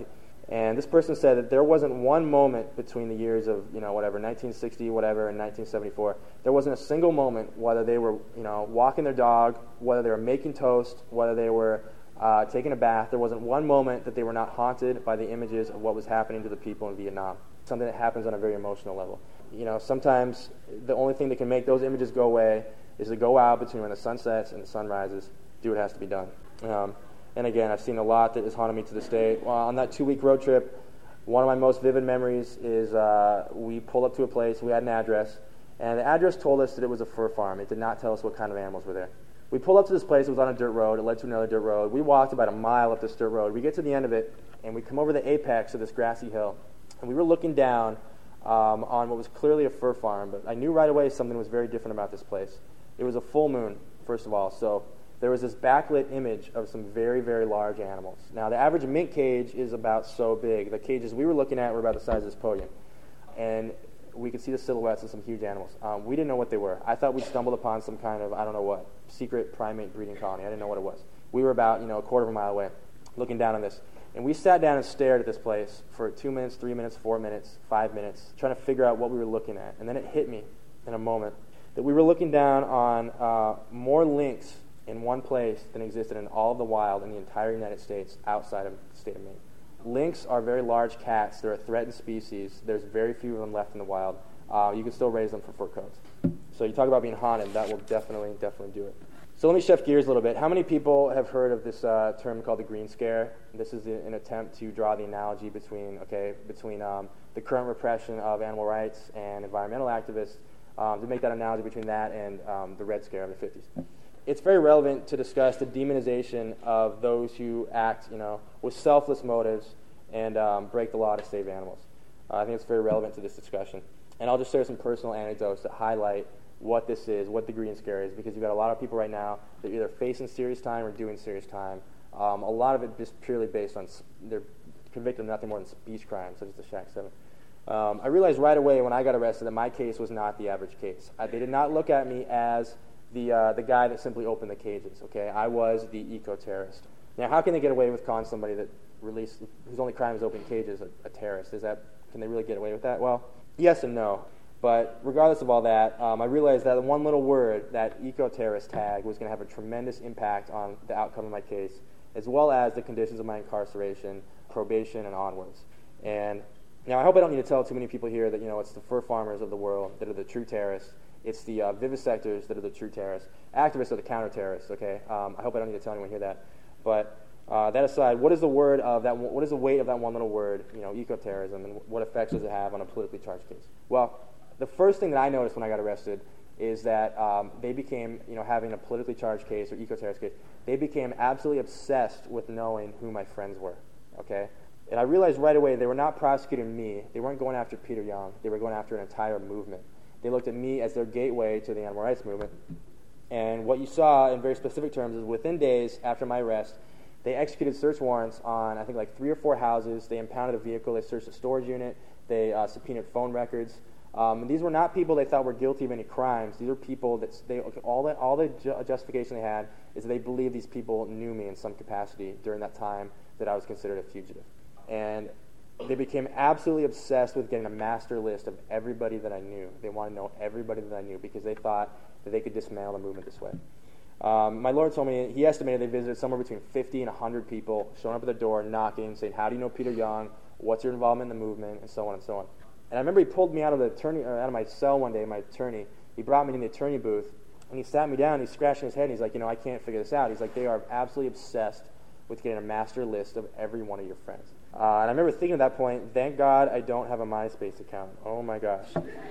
And this person said that there wasn't one moment between the years of, you know, whatever, nineteen sixty, whatever, and nineteen seventy-four, there wasn't a single moment, whether they were, you know, walking their dog, whether they were making toast, whether they were uh, taking a bath, there wasn't one moment that they were not haunted by the images of what was happening to the people in Vietnam. Something that happens on a very emotional level. You know, sometimes the only thing that can make those images go away is to go out between when the sun sets and the sun rises, do what has to be done. Um, And again, I've seen a lot that has haunted me to this day. Well, on that two-week road trip, one of my most vivid memories is uh, we pulled up to a place, we had an address, and the address told us that it was a fur farm. It did not tell us what kind of animals were there. We pulled up to this place, it was on a dirt road, it led to another dirt road. We walked about a mile up this dirt road. We get to the end of it, and we come over the apex of this grassy hill, and we were looking down um, on what was clearly a fur farm, but I knew right away something was very different about this place. It was a full moon, first of all, so there was this backlit image of some very, very large animals. Now, the average mink cage is about so big. The cages we were looking at were about the size of this podium. And we could see the silhouettes of some huge animals. Um, we didn't know what they were. I thought we stumbled upon some kind of, I don't know what, secret primate breeding colony. I didn't know what it was. We were about, you know, a quarter of a mile away, looking down on this. And we sat down and stared at this place for two minutes, three minutes, four minutes, five minutes, trying to figure out what we were looking at. And then it hit me in a moment that we were looking down on uh, more lynx in one place than existed in all of the wild in the entire United States outside of the state of Maine. Lynx are very large cats. They're a threatened species. There's very few of them left in the wild. Uh, you can still raise them for fur coats. So you talk about being haunted, that will definitely, definitely do it. So let me shift gears a little bit. How many people have heard of this uh, term called the Green Scare? This is an attempt to draw the analogy between, okay, between um, the current repression of animal rights and environmental activists, um, to make that analogy between that and um, the Red Scare of the fifties. It's very relevant to discuss the demonization of those who act, you know, with selfless motives and um, break the law to save animals. Uh, I think it's very relevant to this discussion. And I'll just share some personal anecdotes that highlight what this is, what the Green Scare is, because you've got a lot of people right now that are either facing serious time or doing serious time. Um, a lot of it just purely based on, they're convicted of nothing more than speech crimes, such as the Shack seven. Um, I realized right away when I got arrested that my case was not the average case. I, they did not look at me as the uh, the guy that simply opened the cages, okay? I was the eco-terrorist. Now, how can they get away with calling somebody that released, whose only crime is opening cages, a, a terrorist? Is that, can they really get away with that? Well, yes and no. But regardless of all that, um, I realized that one little word, that eco-terrorist tag, was going to have a tremendous impact on the outcome of my case, as well as the conditions of my incarceration, probation, and onwards. And now I hope I don't need to tell too many people here that, you know, it's the fur farmers of the world that are the true terrorists. It's the uh, vivisectors that are the true terrorists. Activists are the counter-terrorists, okay? Um, I hope I don't need to tell anyone here that. But uh, that aside, what is the word of that? What is the weight of that one little word, you know, eco-terrorism, and what effects does it have on a politically charged case? Well, the first thing that I noticed when I got arrested is that um, they became, you know, having a politically charged case or eco-terrorist case, they became absolutely obsessed with knowing who my friends were, okay? And I realized right away they were not prosecuting me. They weren't going after Peter Young. They were going after an entire movement. They looked at me as their gateway to the animal rights movement. And what you saw in very specific terms is within days after my arrest, they executed search warrants on, I think, like three or four houses. They impounded a vehicle. They searched a storage unit. They uh, subpoenaed phone records. Um, and these were not people they thought were guilty of any crimes. These were people that they all the all the ju- justification they had is that they believed these people knew me in some capacity during that time that I was considered a fugitive. And they became absolutely obsessed with getting a master list of everybody that I knew. They wanted to know everybody that I knew because they thought that they could dismantle the movement this way. Um, my lord told me he estimated they visited somewhere between fifty and one hundred people, showing up at the door, knocking, saying, "How do you know Peter Young? What's your involvement in the movement?" and so on and so on. And I remember he pulled me out of the attorney, uh, out of my cell one day, my attorney. He brought me to the attorney booth, and he sat me down, he's scratching his head, and he's like, you know, I can't figure this out. He's like, they are absolutely obsessed with getting a master list of every one of your friends. Uh, and I remember thinking at that point, thank God I don't have a MySpace account. Oh my gosh.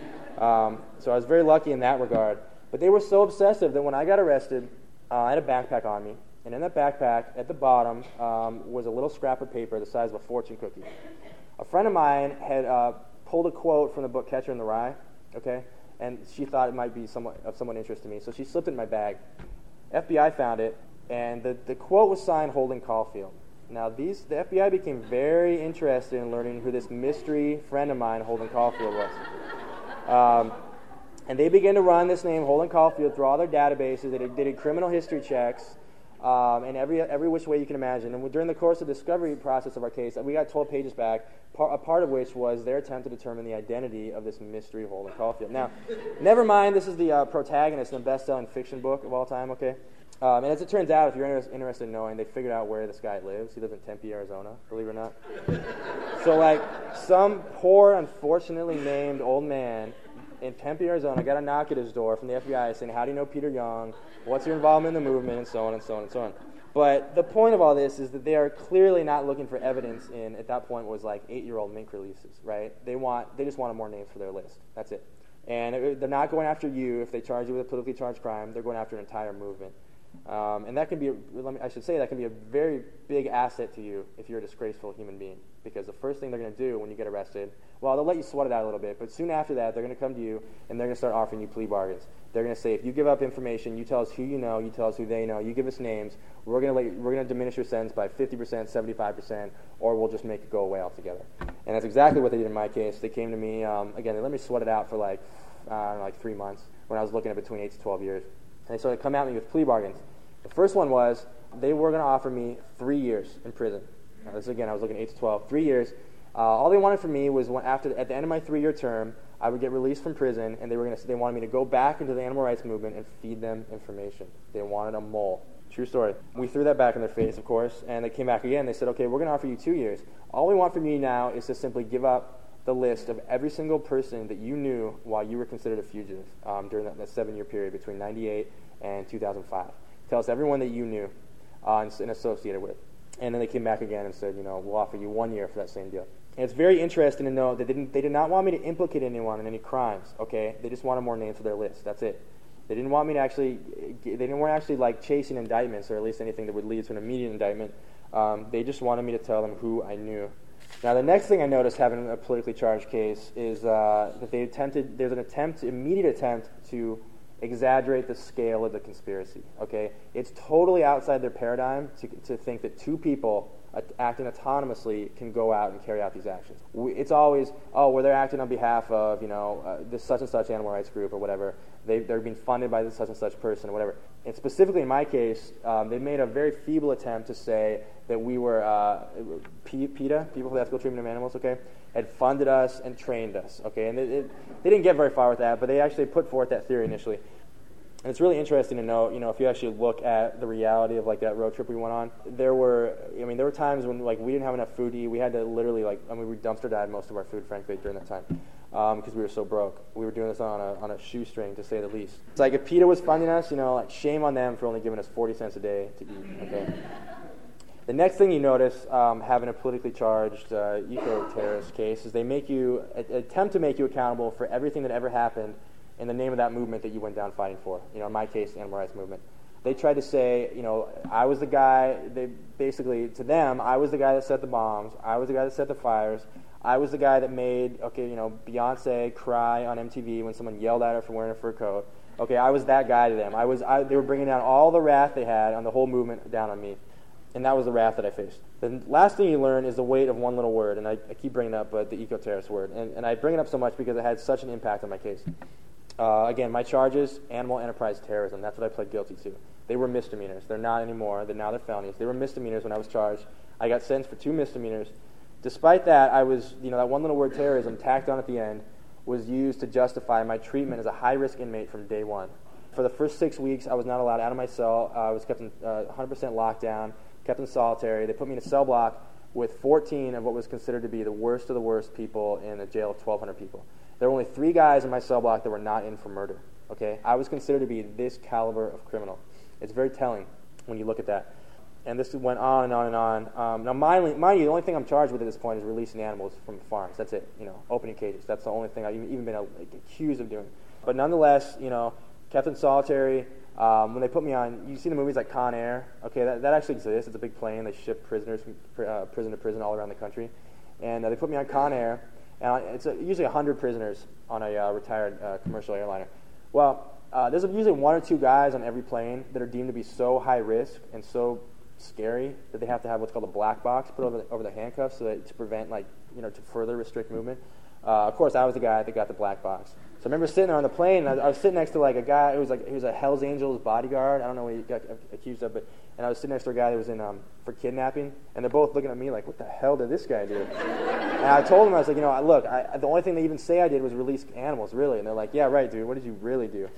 Um, so I was very lucky in that regard. But they were so obsessive that when I got arrested, uh, I had a backpack on me, and in that backpack, at the bottom, um, was a little scrap of paper the size of a fortune cookie. A friend of mine had uh, pulled a quote from the book Catcher in the Rye, okay, and she thought it might be somewhat, of somewhat interest to me, so she slipped it in my bag. F B I found it, and the, the quote was signed Holden Caulfield. Now, these the F B I became very interested in learning who this mystery friend of mine, Holden Caulfield, was. Um, and they began to run this name, Holden Caulfield, through all their databases. They did, they did criminal history checks. um, and every every which way you can imagine. And during the course of the discovery process of our case, we got twelve pages back, par- a part of which was their attempt to determine the identity of this mystery Holden Caulfield. Now, never mind, this is the uh, protagonist in the best-selling fiction book of all time, okay? Um, and as it turns out, if you're inter- interested in knowing, they figured out where this guy lives. He lives in Tempe, Arizona, believe it or not. So, like, some poor, unfortunately named old man in Tempe, Arizona, got a knock at his door from the F B I saying, how do you know Peter Young? What's your involvement in the movement? And so on and so on and so on. But the point of all this is that they are clearly not looking for evidence in, at that point, was like eight-year-old Mink releases, right? They want, they just wanted more names for their list. That's it. And it, they're not going after you if they charge you with a politically charged crime. They're going after an entire movement. Um, and that can be, a, let me, I should say, that can be a very big asset to you if you're a disgraceful human being. Because the first thing they're going to do when you get arrested, well, they'll let you sweat it out a little bit, but soon after that, they're going to come to you and they're going to start offering you plea bargains. They're going to say, if you give up information, you tell us who you know, you tell us who they know, you give us names, we're going to let you, we're going to diminish your sentence by fifty percent, seventy-five percent, or we'll just make it go away altogether. And that's exactly what they did in my case. They came to me, um, again, they let me sweat it out for like, uh, like three months when I was looking at between eight to twelve years. And they started to come at me with plea bargains. The first one was they were going to offer me three years in prison. Now, this again, I was looking at eight to twelve, three years. Uh, all they wanted from me was when after at the end of my three-year term, I would get released from prison, and they were going to they wanted me to go back into the animal rights movement and feed them information. They wanted a mole. True story. We threw that back in their face, of course, and they came back again. They said, okay, we're going to offer you two years. All we want from you now is to simply give up the list of every single person that you knew while you were considered a fugitive um, during that, that seven-year period between ninety-eight and two thousand five. Tell us everyone that you knew uh, and, and associated with. And then they came back again and said, you know, we'll offer you one year for that same deal. And it's very interesting to know that they didn't, they did not want me to implicate anyone in any crimes, okay? They just wanted more names for their list. That's it. They didn't want me to actually, they didn't want actually like chasing indictments or at least anything that would lead to an immediate indictment. Um, they just wanted me to tell them who I knew. Now, the next thing I noticed having a politically charged case is uh, that they attempted, there's an attempt, immediate attempt to exaggerate the scale of the conspiracy, okay? It's totally outside their paradigm to, to think that two people uh, acting autonomously can go out and carry out these actions. We, it's always, oh, well, they're acting on behalf of, you know, uh, this such and such animal rights group or whatever. They, they're being funded by this such and such person or whatever. And specifically in my case, um, they made a very feeble attempt to say that we were, uh, P- PETA, People for the Ethical Treatment of Animals, okay, had funded us and trained us, okay? And it, it, they didn't get very far with that, but they actually put forth that theory initially. And it's really interesting to know, you know, if you actually look at the reality of, like, that road trip we went on, there were, I mean, there were times when, like, we didn't have enough food to eat. We had to literally, like, I mean, we dumpster dived most of our food, frankly, during that time um, because we were so broke. We were doing this on a on a shoestring, to say the least. It's like if PETA was funding us, you know, like, shame on them for only giving us forty cents a day to eat, okay? The next thing you notice um, having a politically charged uh, eco-terrorist case is they make you, a, attempt to make you accountable for everything that ever happened in the name of that movement that you went down fighting for. You know, in my case, the animal rights movement. They tried to say, you know, I was the guy, they basically, to them, I was the guy that set the bombs, I was the guy that set the fires, I was the guy that made, okay, you know, Beyonce cry on M T V when someone yelled at her for wearing a fur coat. Okay, I was that guy to them. I was, I, they were bringing down all the wrath they had on the whole movement down on me. And that was the wrath that I faced. The last thing you learn is the weight of one little word, and I, I keep bringing it up, but the eco-terrorist word. And, and I bring it up so much because it had such an impact on my case. Uh, again, my charges, animal enterprise terrorism. That's what I pled guilty to. They were misdemeanors. They're not anymore. They're now they're felonies. They were misdemeanors when I was charged. I got sentenced for two misdemeanors. Despite that, I was, you know, that one little word terrorism tacked on at the end was used to justify my treatment as a high-risk inmate from day one. For the first six weeks, I was not allowed out of my cell. Uh, I was kept in uh, one hundred percent lockdown, kept in solitary. They put me in a cell block with fourteen of what was considered to be the worst of the worst people in a jail of twelve hundred people. There were only three guys in my cell block that were not in for murder. Okay, I was considered to be this caliber of criminal. It's very telling when you look at that. And this went on and on and on. Um, now, mind, mind you, the only thing I'm charged with at this point is releasing animals from farms. That's it. You know, opening cages. That's the only thing I've even been like, accused of doing. But nonetheless, you know, kept in solitary. Um, when they put me on, you see the movies like Con Air. Okay, that, that actually exists. It's a big plane. They ship prisoners from uh, prison to prison all around the country. And uh, they put me on Con Air. And it's a, usually one hundred prisoners on a uh, retired uh, commercial airliner. Well, uh, there's usually one or two guys on every plane that are deemed to be so high risk and so scary that they have to have what's called a black box put over the, over the handcuffs so that to prevent, like, you know, to further restrict movement. Uh, of course, I was the guy that got the black box. So I remember sitting there on the plane, and I, I was sitting next to like a guy who was like he was a Hell's Angels bodyguard. I don't know what he got accused of, but and I was sitting next to a guy that was in um, for kidnapping, and they're both looking at me like, what the hell did this guy do? And I told them, I was like, you know, look, I, the only thing they even say I did was release animals, really. And they're like, yeah, right, dude, what did you really do?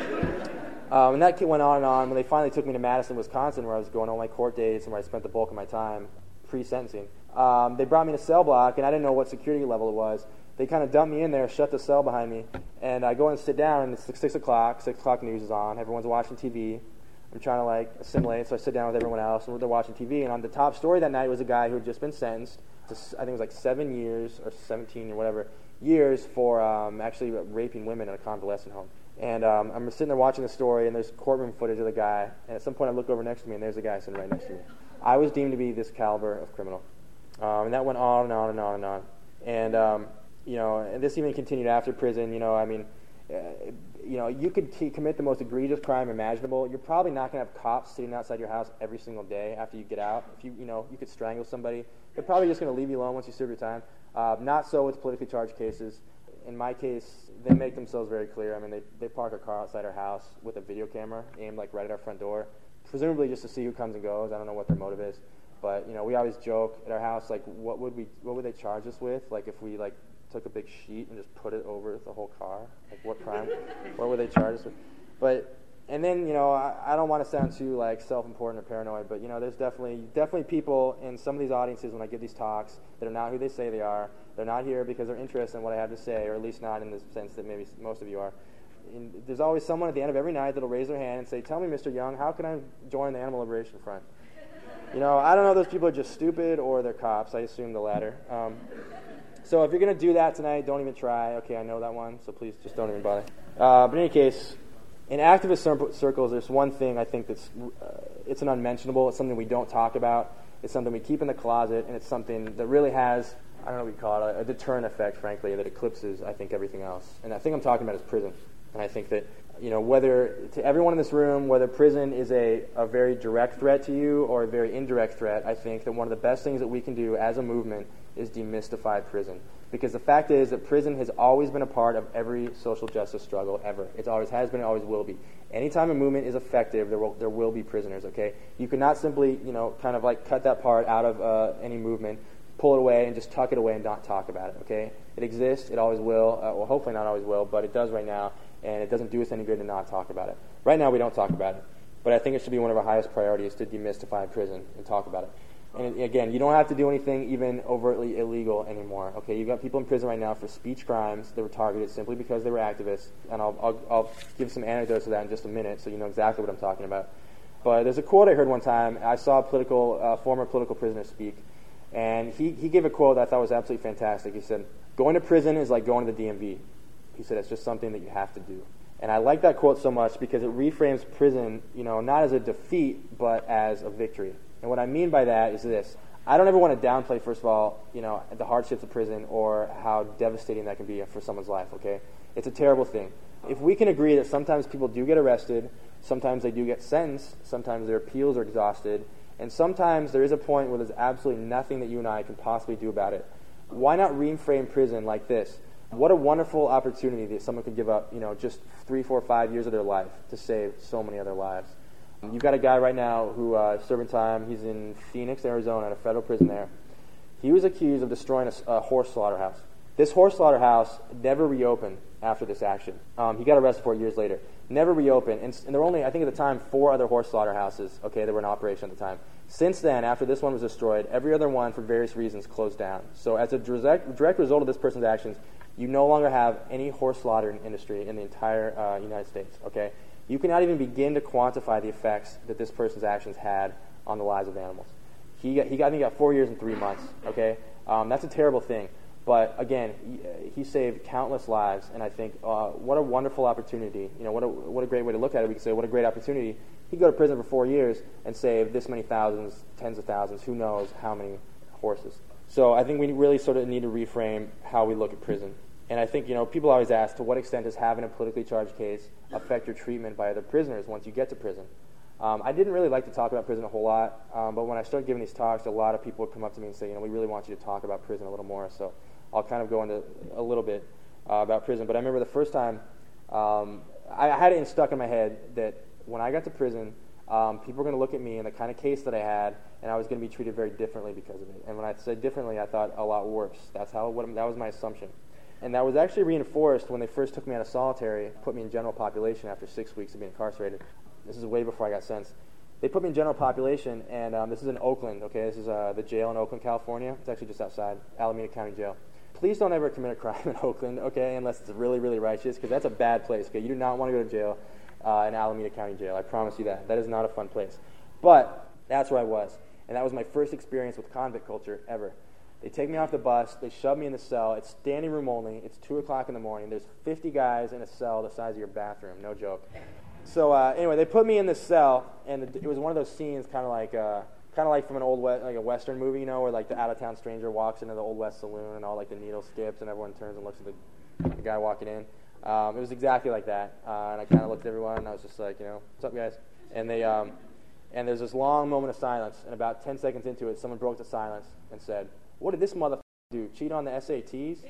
Um, and that kid went on and on. When they finally took me to Madison, Wisconsin, where I was going on my court dates and where I spent the bulk of my time pre-sentencing, um, they brought me in a cell block, and I didn't know what security level it was. They kind of dumped me in there, shut the cell behind me, and I go and sit down, and it's like six o'clock, six o'clock news is on, everyone's watching T V. I'm trying to like assimilate, so I sit down with everyone else, and they're watching T V, and on the top story that night was a guy who had just been sentenced to, I think it was like seven years, or seventeen or whatever, years for um, actually raping women in a convalescent home. And um, I'm sitting there watching the story, and there's courtroom footage of the guy, and at some point I look over next to me, and there's a guy sitting right next to me. I was deemed to be this caliber of criminal. Um, and that went on and on and on and on. And, um, you know, and this even continued after prison. You know, I mean, uh, you know, you could t- commit the most egregious crime imaginable. You're probably not going to have cops sitting outside your house every single day after you get out. If you, you know, you could strangle somebody. They're probably just going to leave you alone once you serve your time. Uh, not so with politically charged cases. In my case, they make themselves very clear. I mean, they, they park a car outside our house with a video camera aimed like right at our front door, presumably just to see who comes and goes. I don't know what their motive is. But, you know, we always joke at our house, like, what would we, what would they charge us with? Like, if we, like, took a big sheet and just put it over the whole car? Like, what crime? What would they charge us with? But, and then, you know, I, I don't want to sound too, like, self-important or paranoid, but, you know, there's definitely, definitely people in some of these audiences when I give these talks that are not who they say they are. They're not here because they're interested in what I have to say, or at least not in the sense that maybe most of you are. And there's always someone at the end of every night that'll raise their hand and say, tell me, Mister Young, how can I join the Animal Liberation Front? You know, I don't know if those people are just stupid or they're cops. I assume the latter. Um, so if you're going to do that tonight, don't even try. Okay, I know that one, so please just don't even bother. Uh, but in any case, in activist cir- circles, there's one thing I think that's, uh, it's an unmentionable. It's something we don't talk about. It's something we keep in the closet, and it's something that really has, I don't know what we call it, a, a deterrent effect, frankly, that eclipses, I think, everything else. And I think I'm talking about is prison. And I think that, you know, whether, to everyone in this room, whether prison is a, a very direct threat to you or a very indirect threat, I think that one of the best things that we can do as a movement is demystify prison. Because the fact is that prison has always been a part of every social justice struggle ever. It always has been, it always will be. Anytime a movement is effective, there will, there will be prisoners, okay? You cannot simply, you know, kind of like cut that part out of uh, any movement, pull it away, and just tuck it away and not talk about it, okay? It exists, it always will, uh, well, hopefully not always will, but it does right now. And it doesn't do us any good to not talk about it. Right now, we don't talk about it. But I think it should be one of our highest priorities to demystify prison and talk about it. And again, you don't have to do anything even overtly illegal anymore. Okay, you've got people in prison right now for speech crimes that were targeted simply because they were activists. And I'll, I'll, I'll give some anecdotes of that in just a minute so you know exactly what I'm talking about. But there's a quote I heard one time. I saw a political, uh, former political prisoner speak. And he, he gave a quote that I thought was absolutely fantastic. He said, going to prison is like going to the D M V. He said, it's just something that you have to do. And I like that quote so much because it reframes prison, you know, not as a defeat, but as a victory. And what I mean by that is this. I don't ever want to downplay, first of all, you know, the hardships of prison or how devastating that can be for someone's life, okay? It's a terrible thing. If we can agree that sometimes people do get arrested, sometimes they do get sentenced, sometimes their appeals are exhausted, and sometimes there is a point where there's absolutely nothing that you and I can possibly do about it, why not reframe prison like this? What a wonderful opportunity that someone could give up, you know, just three, four, five years of their life to save so many other lives. You've got a guy right now who uh, is serving time. He's in Phoenix, Arizona, at a federal prison there. He was accused of destroying a, a horse slaughterhouse. This horse slaughterhouse never reopened after this action. Um, he got arrested for it years later. Never reopened. And, and there were only, I think at the time, four other horse slaughterhouses, okay, that were in operation at the time. Since then, after this one was destroyed, every other one, for various reasons, closed down. So as a direct, direct result of this person's actions, you no longer have any horse slaughtering industry in the entire uh, United States, okay? You cannot even begin to quantify the effects that this person's actions had on the lives of animals. He got, he got, I think he got four years and three months, okay? Um, that's a terrible thing. But again, he, he saved countless lives, and I think uh, what a wonderful opportunity. You know, what a, what a great way to look at it. We could say, what a great opportunity. He could go to prison for four years and save this many thousands, tens of thousands, who knows how many horses. So I think we really sort of need to reframe how we look at prison. And I think, you know, people always ask, to what extent does having a politically charged case affect your treatment by other prisoners once you get to prison? Um, I didn't really like to talk about prison a whole lot, um, but when I started giving these talks, a lot of people would come up to me and say, you know, we really want you to talk about prison a little more. So I'll kind of go into a little bit uh, about prison. But I remember the first time, um, I, I had it stuck in my head that when I got to prison, um, people were going to look at me and the kind of case that I had, and I was going to be treated very differently because of it. And when I said differently, I thought a lot worse. That's how what, that was my assumption. And that was actually reinforced when they first took me out of solitary, put me in general population after six weeks of being incarcerated. This is way before I got sentenced. They put me in general population, and um, this is in Oakland, okay? This is uh, the jail in Oakland, California. It's actually just outside Alameda County Jail. Please don't ever commit a crime in Oakland, okay, unless it's really, really righteous, because that's a bad place, okay? You do not want to go to jail uh, in Alameda County Jail. I promise you that. That is not a fun place. But that's where I was, and that was my first experience with convict culture ever. They take me off the bus. They shove me in the cell. It's standing room only. It's two o'clock in the morning. There's fifty guys in a cell the size of your bathroom. No joke. So uh, anyway, they put me in this cell, and it was one of those scenes, kind of like, uh, kind of like from an old West, like a Western movie, you know, where like the out-of-town stranger walks into the Old West saloon, and all like the needle skips, and everyone turns and looks at the, the guy walking in. Um, it was exactly like that, uh, and I kind of looked at everyone, and I was just like, you know, what's up, guys? And they, um, and there's this long moment of silence, and about ten seconds into it, someone broke the silence and said, "What did this motherfucker do? Cheat on the S A Ts?"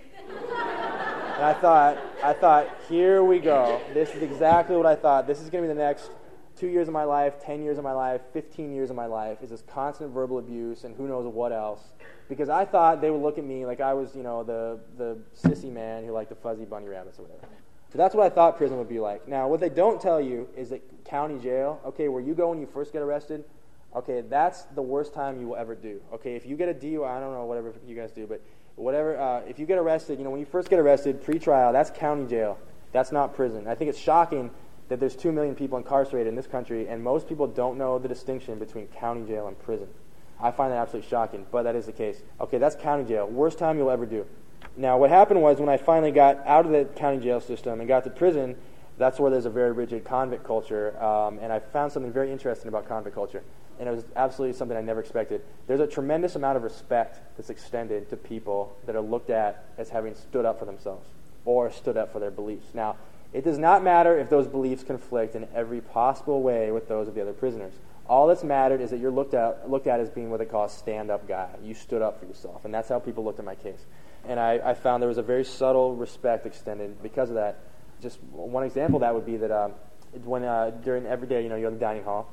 And I thought, I thought, here we go. This is exactly what I thought. This is going to be the next two years of my life, ten years of my life, fifteen years of my life, is this constant verbal abuse and who knows what else. Because I thought they would look at me like I was, you know, the, the sissy man who liked the fuzzy bunny rabbits or whatever. So that's what I thought prison would be like. Now, what they don't tell you is that county jail, okay, where you go when you first get arrested, okay, that's the worst time you will ever do. Okay, if you get a D U I, I don't know, whatever you guys do, but whatever, uh, if you get arrested, you know, when you first get arrested, pre-trial, that's county jail. That's not prison. I think it's shocking that there's two million people incarcerated in this country, and most people don't know the distinction between county jail and prison. I find that absolutely shocking, but that is the case. Okay, that's county jail. Worst time you'll ever do. Now, what happened was when I finally got out of the county jail system and got to prison, that's where there's a very rigid convict culture, um, and I found something very interesting about convict culture. And it was absolutely something I never expected. There's a tremendous amount of respect that's extended to people that are looked at as having stood up for themselves or stood up for their beliefs. Now, it does not matter if those beliefs conflict in every possible way with those of the other prisoners. All that's mattered is that you're looked at, looked at as being what they call a stand-up guy. You stood up for yourself, and that's how people looked at my case. And I, I found there was a very subtle respect extended because of that. Just one example of that would be that um, when uh, during every day, you know, you're in the dining hall,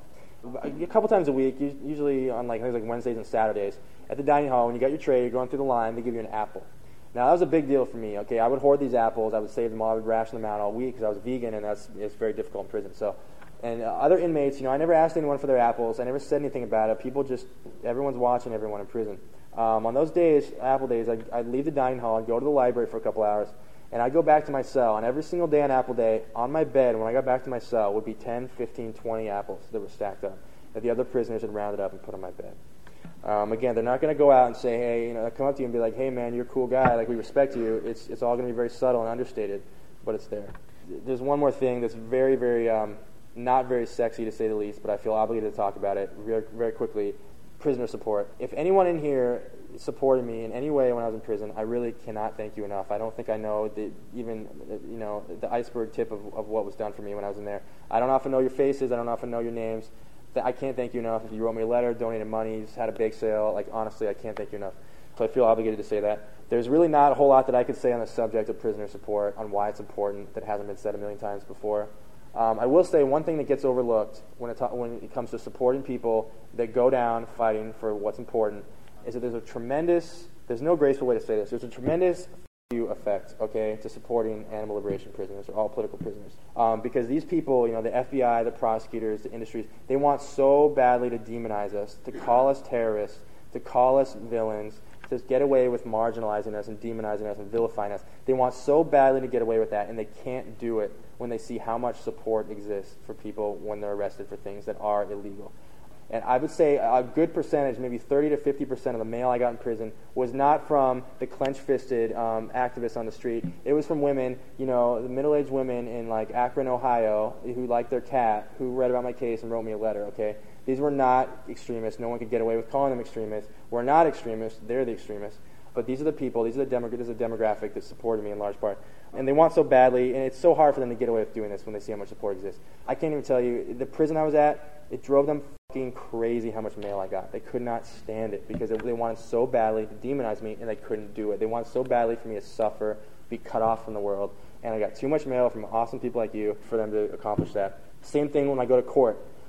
a couple times a week, usually on like, like Wednesdays and Saturdays, at the dining hall, when you got your tray, you're going through the line, they give you an apple. Now, that was a big deal for me. Okay, I would hoard these apples, I would save them all, I would ration them out all week because I was vegan, and that's it's very difficult in prison. So, and uh, other inmates, you know, I never asked anyone for their apples. I never said anything about it. People just, everyone's watching everyone in prison. Um, on those days, apple days, I'd, I'd leave the dining hall and go to the library for a couple hours, and I'd go back to my cell, and every single day on apple day, on my bed, when I got back to my cell, would be ten, fifteen, twenty apples that were stacked up that the other prisoners had rounded up and put on my bed. Um, again, they're not going to go out and say, hey, you know, come up to you and be like, hey, man, you're a cool guy, like, we respect you. It's it's all going to be very subtle and understated, but it's there. There's one more thing that's very, very, um, not very sexy to say the least, but I feel obligated to talk about it very, very quickly. Prisoner support. If anyone in here supported me in any way when I was in prison, I really cannot thank you enough. I don't think I know the, even, you know, the iceberg tip of, of what was done for me when I was in there. I don't often know your faces. I don't often know your names. I can't thank you enough. If you wrote me a letter, donated money, just had a bake sale, like, honestly, I can't thank you enough. So I feel obligated to say that. There's really not a whole lot that I could say on the subject of prisoner support, on why it's important, that hasn't been said a million times before. Um, I will say one thing that gets overlooked when it, ta- when it comes to supporting people that go down fighting for what's important is that there's a tremendous, there's no graceful way to say this, there's a tremendous you effect, okay, to supporting animal liberation prisoners or all political prisoners. Um, because these people, you know, the F B I, the prosecutors, the industries, they want so badly to demonize us, to call us terrorists, to call us villains, to get away with marginalizing us and demonizing us and vilifying us. They want so badly to get away with that, and they can't do it when they see how much support exists for people when they're arrested for things that are illegal. And I would say a good percentage, maybe thirty to fifty percent of the mail I got in prison was not from the clench-fisted um, activists on the street. It was from women, you know, the middle-aged women in, like, Akron, Ohio, who liked their cat, who read about my case and wrote me a letter, okay? These were not extremists. No one could get away with calling them extremists. We're not extremists. They're the extremists. But these are the people, these are the demo- this is a demographic that supported me in large part. And they want so badly, and it's so hard for them to get away with doing this when they see how much support exists. I can't even tell you, the prison I was at, it drove them fucking crazy how much mail I got. They could not stand it because they wanted so badly to demonize me, and they couldn't do it. They wanted so badly for me to suffer, be cut off from the world. And I got too much mail from awesome people like you for them to accomplish that. Same thing when I go to court.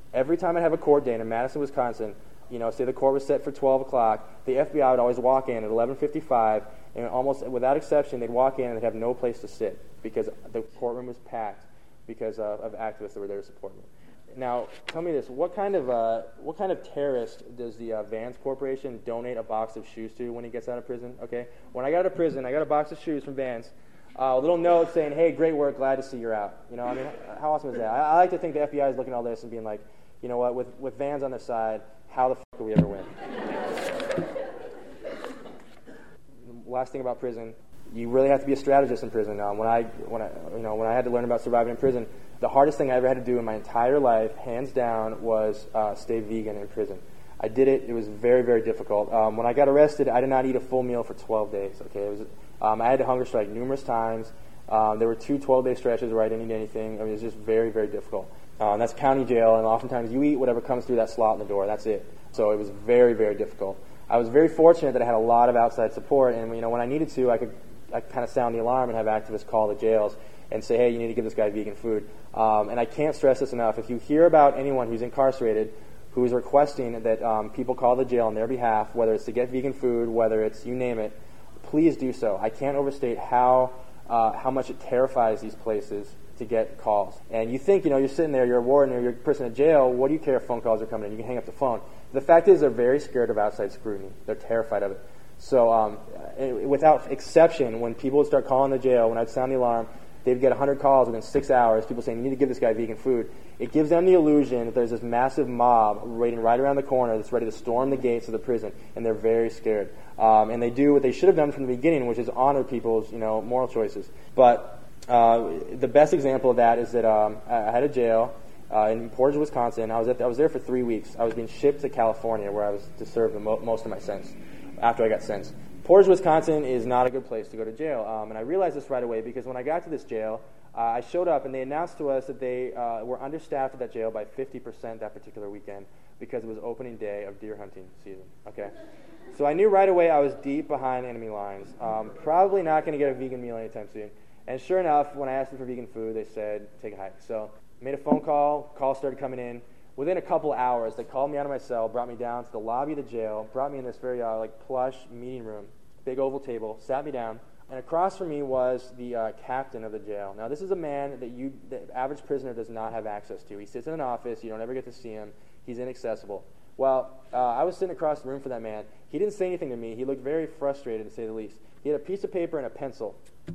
Every time I have a court day in Madison, Wisconsin, you know, say the court was set for twelve o'clock, the F B I would always walk in at eleven fifty-five, and almost without exception, they'd walk in and they'd have no place to sit because the courtroom was packed because uh, of activists that were there to support me. Now, tell me this: what kind of uh, what kind of terrorist does the uh, Vans Corporation donate a box of shoes to when he gets out of prison? Okay, when I got out of prison, I got a box of shoes from Vans, uh, a little note saying, "Hey, great work, glad to see you're out." You know, I mean, how awesome is that? I, I like to think the F B I is looking at all this and being like, you know what, with with Vans on their side, how the fuck will we ever win? Last thing about prison, you really have to be a strategist in prison. Um, when I when I you know when I had to learn about surviving in prison, the hardest thing I ever had to do in my entire life, hands down, was uh, stay vegan in prison. I did it. It was very, very difficult. Um, when I got arrested, I did not eat a full meal for twelve days. Okay, it was, um, I had to hunger strike numerous times. Um, there were two twelve-day stretches where I didn't eat anything. I mean, it was just very, very difficult. Um, that's county jail, and oftentimes you eat whatever comes through that slot in the door. That's it. So it was very, very difficult. I was very fortunate that I had a lot of outside support, and you know, when I needed to, I could I could kind of sound the alarm and have activists call the jails and say, hey, you need to give this guy vegan food. Um, and I can't stress this enough. If you hear about anyone who's incarcerated who is requesting that um, people call the jail on their behalf, whether it's to get vegan food, whether it's you name it, please do so. I can't overstate how uh, how much it terrifies these places to get calls. And you think, you know, you're sitting there, you're a warden or you're a person in jail, what do you care if phone calls are coming in? You can hang up the phone. The fact is they're very scared of outside scrutiny. They're terrified of it. So um, without exception, when people would start calling the jail, when I'd sound the alarm, they'd get one hundred calls within six hours, people saying, you need to give this guy vegan food. It gives them the illusion that there's this massive mob waiting right around the corner that's ready to storm the gates of the prison, and they're very scared. Um, and they do what they should have done from the beginning, which is honor people's, you know, moral choices. But uh, the best example of that is that um, I had a jail uh, in Portage, Wisconsin. I was at, I was there for three weeks. I was being shipped to California, where I was to serve the mo- most of my sentence after I got sentenced. Portage, Wisconsin is not a good place to go to jail, um, and I realized this right away because when I got to this jail, uh, I showed up and they announced to us that they uh, were understaffed at that jail by fifty percent that particular weekend because it was opening day of deer hunting season. Okay, so I knew right away I was deep behind enemy lines, um, probably not going to get a vegan meal anytime soon. And sure enough, when I asked them for vegan food, they said, take a hike. So made a phone call, calls started coming in. Within a couple hours, they called me out of my cell, brought me down to the lobby of the jail, brought me in this very uh, like plush meeting room, big oval table, sat me down, and across from me was the uh, captain of the jail. Now, this is a man that you, the average prisoner does not have access to. He sits in an office. You don't ever get to see him. He's inaccessible. Well, uh, I was sitting across the room from that man. He didn't say anything to me. He looked very frustrated, to say the least. He had a piece of paper and a pencil.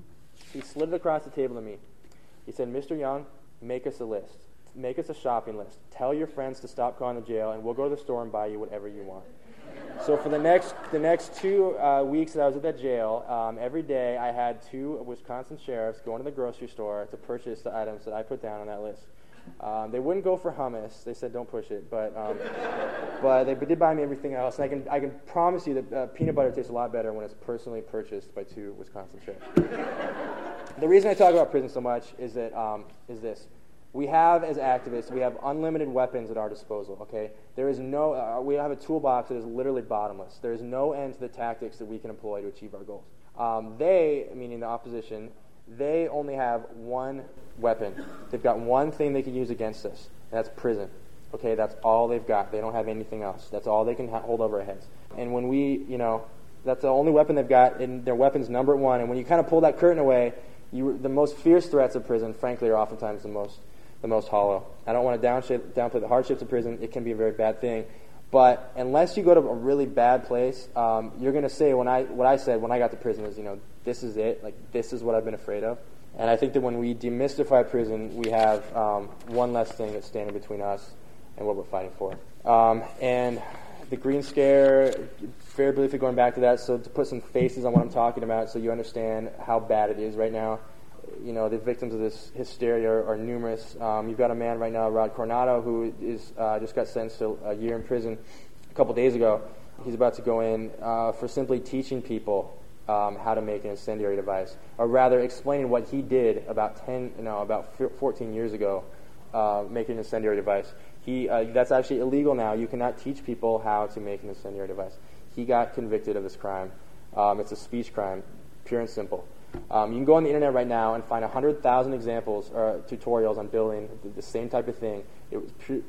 He slid it across the table to me. He said, Mister Young, make us a list. Make us a shopping list. Tell your friends to stop calling the jail, and we'll go to the store and buy you whatever you want. So for the next the next two uh, weeks that I was at that jail, um, every day I had two Wisconsin sheriffs going to the grocery store to purchase the items that I put down on that list. Um, they wouldn't go for hummus. They said don't push it, but um, but they did buy me everything else. And I can I can promise you that uh, peanut butter tastes a lot better when it's personally purchased by two Wisconsin sheriffs. The reason I talk about prison so much is that um, is this. We have, as activists, we have unlimited weapons at our disposal, okay? There is no, uh, we have a toolbox that is literally bottomless. There is no end to the tactics that we can employ to achieve our goals. Um, they, meaning the opposition, they only have one weapon. They've got one thing they can use against us, and that's prison. Okay, that's all they've got. They don't have anything else. That's all they can ha- hold over our heads. And when we, you know, that's the only weapon they've got, and their weapon's number one. And when you kind of pull that curtain away, you, the most fierce threats of prison, frankly, are oftentimes the most the most hollow. I don't want to downplay, downplay the hardships of prison. It can be a very bad thing. But unless you go to a really bad place, um, you're going to say when I what I said when I got to prison is, you know, this is it. Like, this is what I've been afraid of. And I think that when we demystify prison, we have um, one less thing that's standing between us and what we're fighting for. Um, and the Green Scare, very briefly going back to that, so to put some faces on what I'm talking about so you understand how bad it is right now. You know, the victims of this hysteria are, are numerous. Um, you've got a man right now, Rod Coronado, who is uh, just got sentenced to a year in prison a couple days ago. He's about to go in uh, for simply teaching people um, how to make an incendiary device, or rather explaining what he did about ten, no, about fourteen years ago, uh, making an incendiary device. He uh, that's actually illegal now. You cannot teach people how to make an incendiary device. He got convicted of this crime. Um, it's a speech crime, pure and simple. Um, you can go on the internet right now and find one hundred thousand examples or tutorials on building the, the same type of thing. It was pu-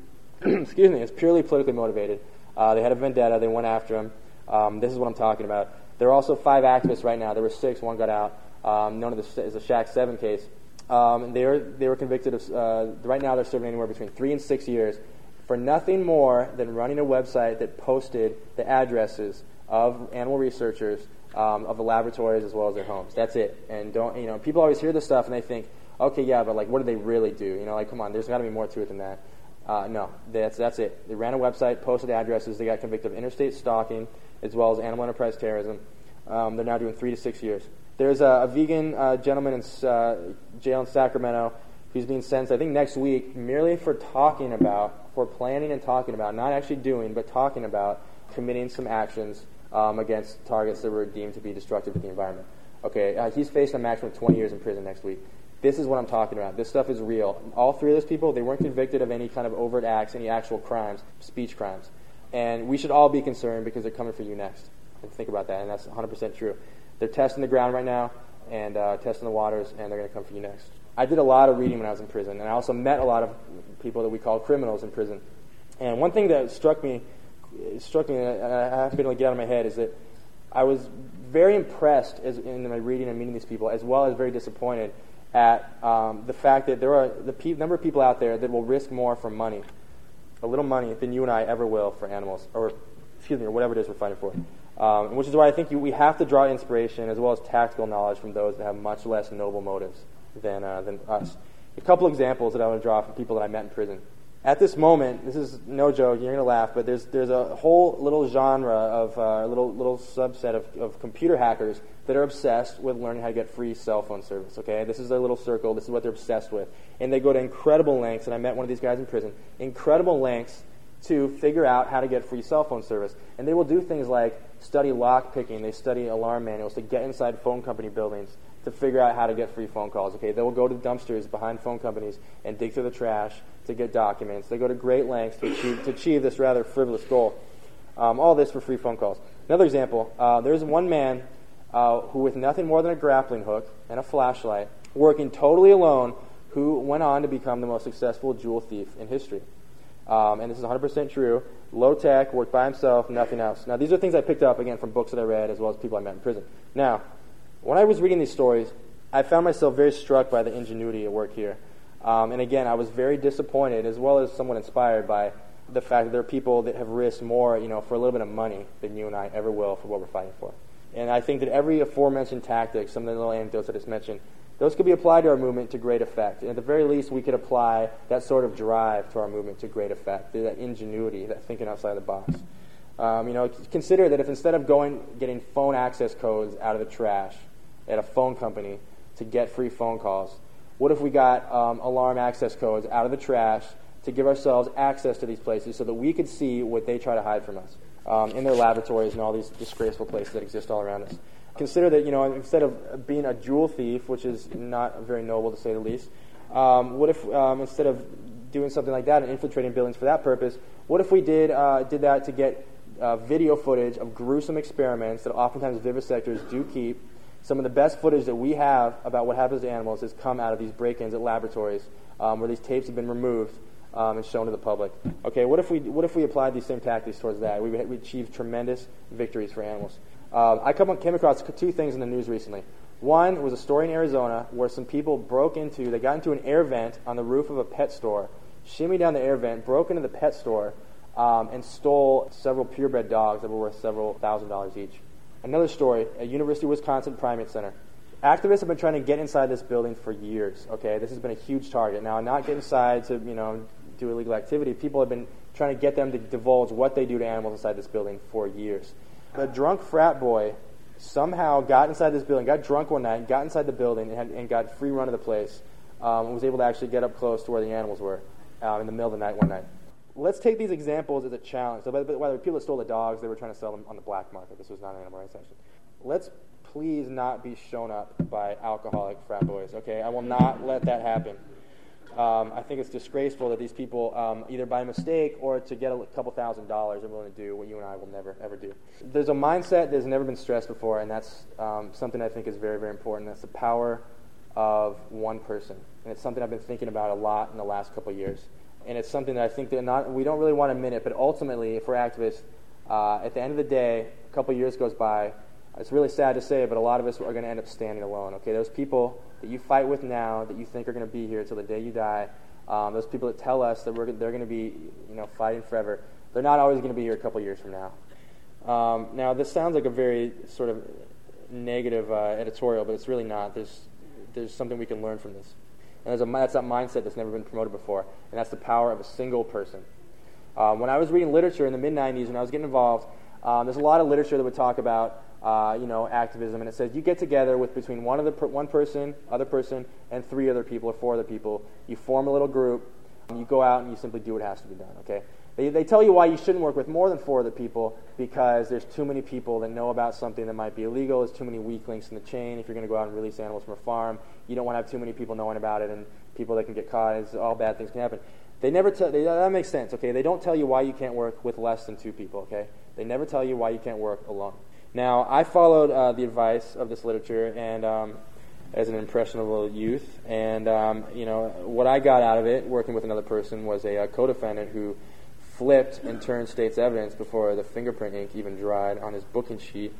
excuse me, it's purely politically motivated. Uh, they had a vendetta. They went after him. Um, this is what I'm talking about. There are also five activists right now. There were six. One got out. Um, known as the, as the Shack seven case. Um, they were they were convicted of. Uh, right now, they're serving anywhere between three and six years for nothing more than running a website that posted the addresses of animal researchers, um, of the laboratories as well as their homes. That's it. And don't you know? People always hear this stuff and they think, okay, yeah, but like, what do they really do? You know, like, come on, there's got to be more to it than that. Uh, no, that's that's it. They ran a website, posted addresses. They got convicted of interstate stalking as well as animal enterprise terrorism. Um, they're now doing three to six years. There's a, a vegan uh, gentleman in uh, jail in Sacramento who's being sentenced, I think, next week, merely for talking about, for planning and talking about, not actually doing, but talking about committing some actions um, against targets that were deemed to be destructive to the environment. Okay, uh, he's facing a maximum of twenty years in prison next week. This is what I'm talking about. This stuff is real. All three of those people, they weren't convicted of any kind of overt acts, any actual crimes, speech crimes. And we should all be concerned because they're coming for you next. And think about that, and that's one hundred percent true. They're testing the ground right now and uh, testing the waters, and they're going to come for you next. I did a lot of reading when I was in prison, and I also met a lot of people that we call criminals in prison. And one thing that struck me, struck me, and I haven't been able to get out of my head, is that I was very impressed as, in my reading and meeting these people, as well as very disappointed at um, the fact that there are the pe- number of people out there that will risk more for money, a little money, than you and I ever will for animals, or excuse me, or whatever it is we're fighting for. Um, which is why I think you, we have to draw inspiration as well as tactical knowledge from those that have much less noble motives than uh, than us. A couple examples that I want to draw from people that I met in prison. At this moment, this is no joke, you're going to laugh, but there's there's a whole little genre of, uh, little little subset of, of computer hackers that are obsessed with learning how to get free cell phone service, okay? This is their little circle, this is what they're obsessed with. And they go to incredible lengths, and I met one of these guys in prison, incredible lengths to figure out how to get free cell phone service. And they will do things like study lock picking, they study alarm manuals to get inside phone company buildings to figure out how to get free phone calls. Okay, they will go to dumpsters behind phone companies and dig through the trash to get documents. They go to great lengths to achieve, to achieve this rather frivolous goal. Um, all this for free phone calls. Another example, uh, there's one man uh, who, with nothing more than a grappling hook and a flashlight, working totally alone, who went on to become the most successful jewel thief in history. Um, and this is one hundred percent true. Low tech, worked by himself, nothing else. Now, these are things I picked up, again, from books that I read, as well as people I met in prison. Now, when I was reading these stories, I found myself very struck by the ingenuity at work here. Um, and again, I was very disappointed, as well as somewhat inspired by the fact that there are people that have risked more, you know, for a little bit of money than you and I ever will for what we're fighting for. And I think that every aforementioned tactic, some of the little anecdotes I just mentioned, those could be applied to our movement to great effect. And at the very least, we could apply that sort of drive to our movement to great effect, that ingenuity, that thinking outside the box. Um, you know, consider that if instead of going getting phone access codes out of the trash at a phone company to get free phone calls, what if we got um, alarm access codes out of the trash to give ourselves access to these places so that we could see what they try to hide from us um, in their laboratories and all these disgraceful places that exist all around us? Consider that, you know, instead of being a jewel thief, which is not very noble to say the least, um, what if um, instead of doing something like that and infiltrating buildings for that purpose, what if we did uh, did that to get uh, video footage of gruesome experiments that oftentimes vivisectors do keep? Some of the best footage that we have about what happens to animals has come out of these break-ins at laboratories um, where these tapes have been removed um, and shown to the public. Okay, what if we what if we applied these same tactics towards that? We we achieved tremendous victories for animals. Uh, I come, came across two things in the news recently. One was a story in Arizona where some people broke into, they got into an air vent on the roof of a pet store, shimmied down the air vent, broke into the pet store, um, and stole several purebred dogs that were worth several thousand dollars each. Another story, at University of Wisconsin Primate Center. Activists have been trying to get inside this building for years, okay? This has been a huge target. Now, not get inside to, you know, do illegal activity. People have been trying to get them to divulge what they do to animals inside this building for years. A drunk frat boy somehow got inside this building, got drunk one night, got inside the building, and, had, and got free run of the place, um, and was able to actually get up close to where the animals were um, in the middle of the night one night. Let's take these examples as a challenge. So, whether people that stole the dogs, they were trying to sell them on the black market. This was not an animal rights action. Let's please not be shown up by alcoholic frat boys, okay? I will not let that happen. Um, I think it's disgraceful that these people, um, either by mistake or to get a couple thousand dollars, are willing to do what you and I will never, ever do. There's a mindset that has never been stressed before, and that's um, something I think is very, very important. That's the power of one person. And it's something I've been thinking about a lot in the last couple of years. and it's something that I think that not we don't really want to admit it, but ultimately, if we're activists, uh, at the end of the day, a couple years goes by. It's really sad to say, but a lot of us are going to end up standing alone. Okay, those people that you fight with now, that you think are going to be here till the day you die, um, those people that tell us that we're they're going to be, you know, fighting forever, they're not always going to be here a couple years from now. Um, now, this sounds like a very sort of negative uh, editorial, but it's really not. There's there's something we can learn from this, and there's a that's that mindset that's never been promoted before, and that's the power of a single person. Um, when I was reading literature in the mid nineties, when I was getting involved, um, there's a lot of literature that would talk about uh, you know activism, and it says you get together with between one other per, one person, other person, and three other people or four other people. You form a little group, and you go out and you simply do what has to be done. Okay. They, they tell you why you shouldn't work with more than four other people, because there's too many people that know about something that might be illegal. There's too many weak links in the chain. If you're going to go out and release animals from a farm, you don't want to have too many people knowing about it and people that can get caught. It's, all bad things can happen. They never tell. They, that makes sense. Okay, they don't tell you why you can't work with less than two people. Okay, they never tell you why you can't work alone. Now, I followed uh, the advice of this literature, and um, as an impressionable youth, and um, you know what I got out of it, working with another person, was a, a co-defendant who flipped and turned state's evidence before the fingerprint ink even dried on his booking sheet.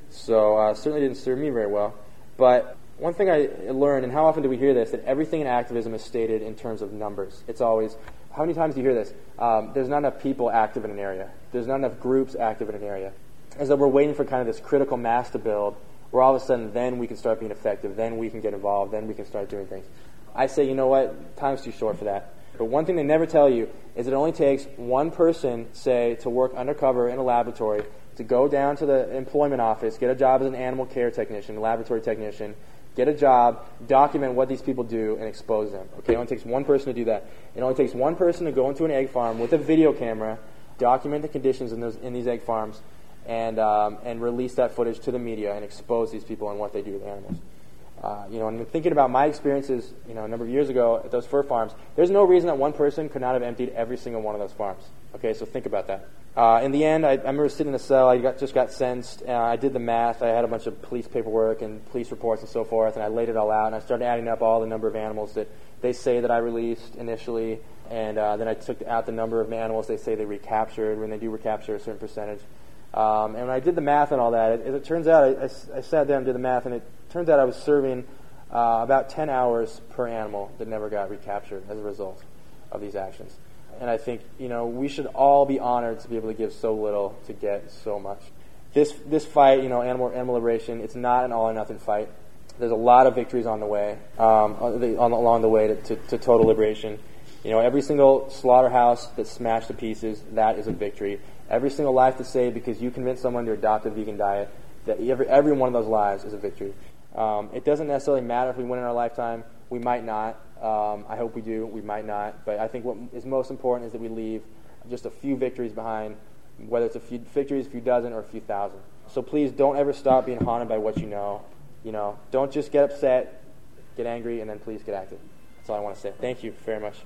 So uh, certainly didn't serve me very well. But one thing I learned, and how often do we hear this, that everything in activism is stated in terms of numbers. It's always, how many times do you hear this? Um, there's not enough people active in an area. There's not enough groups active in an area. As though we're waiting for kind of this critical mass to build, where all of a sudden then we can start being effective, then we can get involved, then we can start doing things. I say, you know what, time's too short for that. But one thing they never tell you is it only takes one person, say, to work undercover in a laboratory, to go down to the employment office, get a job as an animal care technician, laboratory technician, get a job, document what these people do, and expose them. Okay, it only takes one person to do that. It only takes one person to go into an egg farm with a video camera, document the conditions in those in these egg farms, and um, and release that footage to the media and expose these people and what they do with animals. Uh, you know, and thinking about my experiences, you know, a number of years ago at those fur farms, there's no reason that one person could not have emptied every single one of those farms. Okay, so think about that. Uh, in the end, I, I remember sitting in a cell. I got, just got sentenced. Uh, I did the math. I had a bunch of police paperwork and police reports and so forth, and I laid it all out, and I started adding up all the number of animals that they say that I released initially, and uh, then I took out the number of animals they say they recaptured, when they do recapture a certain percentage. Um, and when I did the math and all that, it, it turns out, I, I, I sat down and did the math, and it turns out I was serving uh, about ten hours per animal that never got recaptured as a result of these actions. And I think, you know, we should all be honored to be able to give so little to get so much. This this fight, you know, animal animal liberation, it's not an all-or-nothing fight. There's a lot of victories on the way, um, on the, on, along the way to, to, to total liberation. You know, every single slaughterhouse that's smashed to pieces, that is a victory. Every single life that's saved because you convinced someone to adopt a vegan diet, that every, every one of those lives is a victory. Um, it doesn't necessarily matter if we win in our lifetime. We might not. Um, I hope we do. We might not. But I think what is most important is that we leave just a few victories behind, whether it's a few victories, a few dozen, or a few thousand. So please don't ever stop being haunted by what you know. You know, don't just get upset, get angry, and then please get active. That's all I want to say. Thank you very much.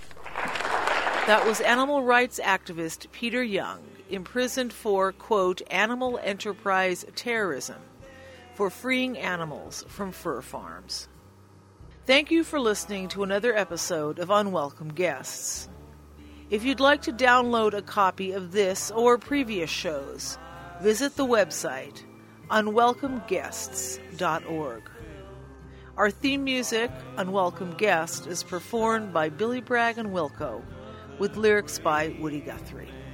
That was animal rights activist Peter Young, imprisoned for, quote, animal enterprise terrorism, for freeing animals from fur farms. Thank you for listening to another episode of Unwelcome Guests. If you'd like to download a copy of this or previous shows, visit the website unwelcome guests dot org. Our theme music, Unwelcome Guest, is performed by Billy Bragg and Wilco, with lyrics by Woody Guthrie.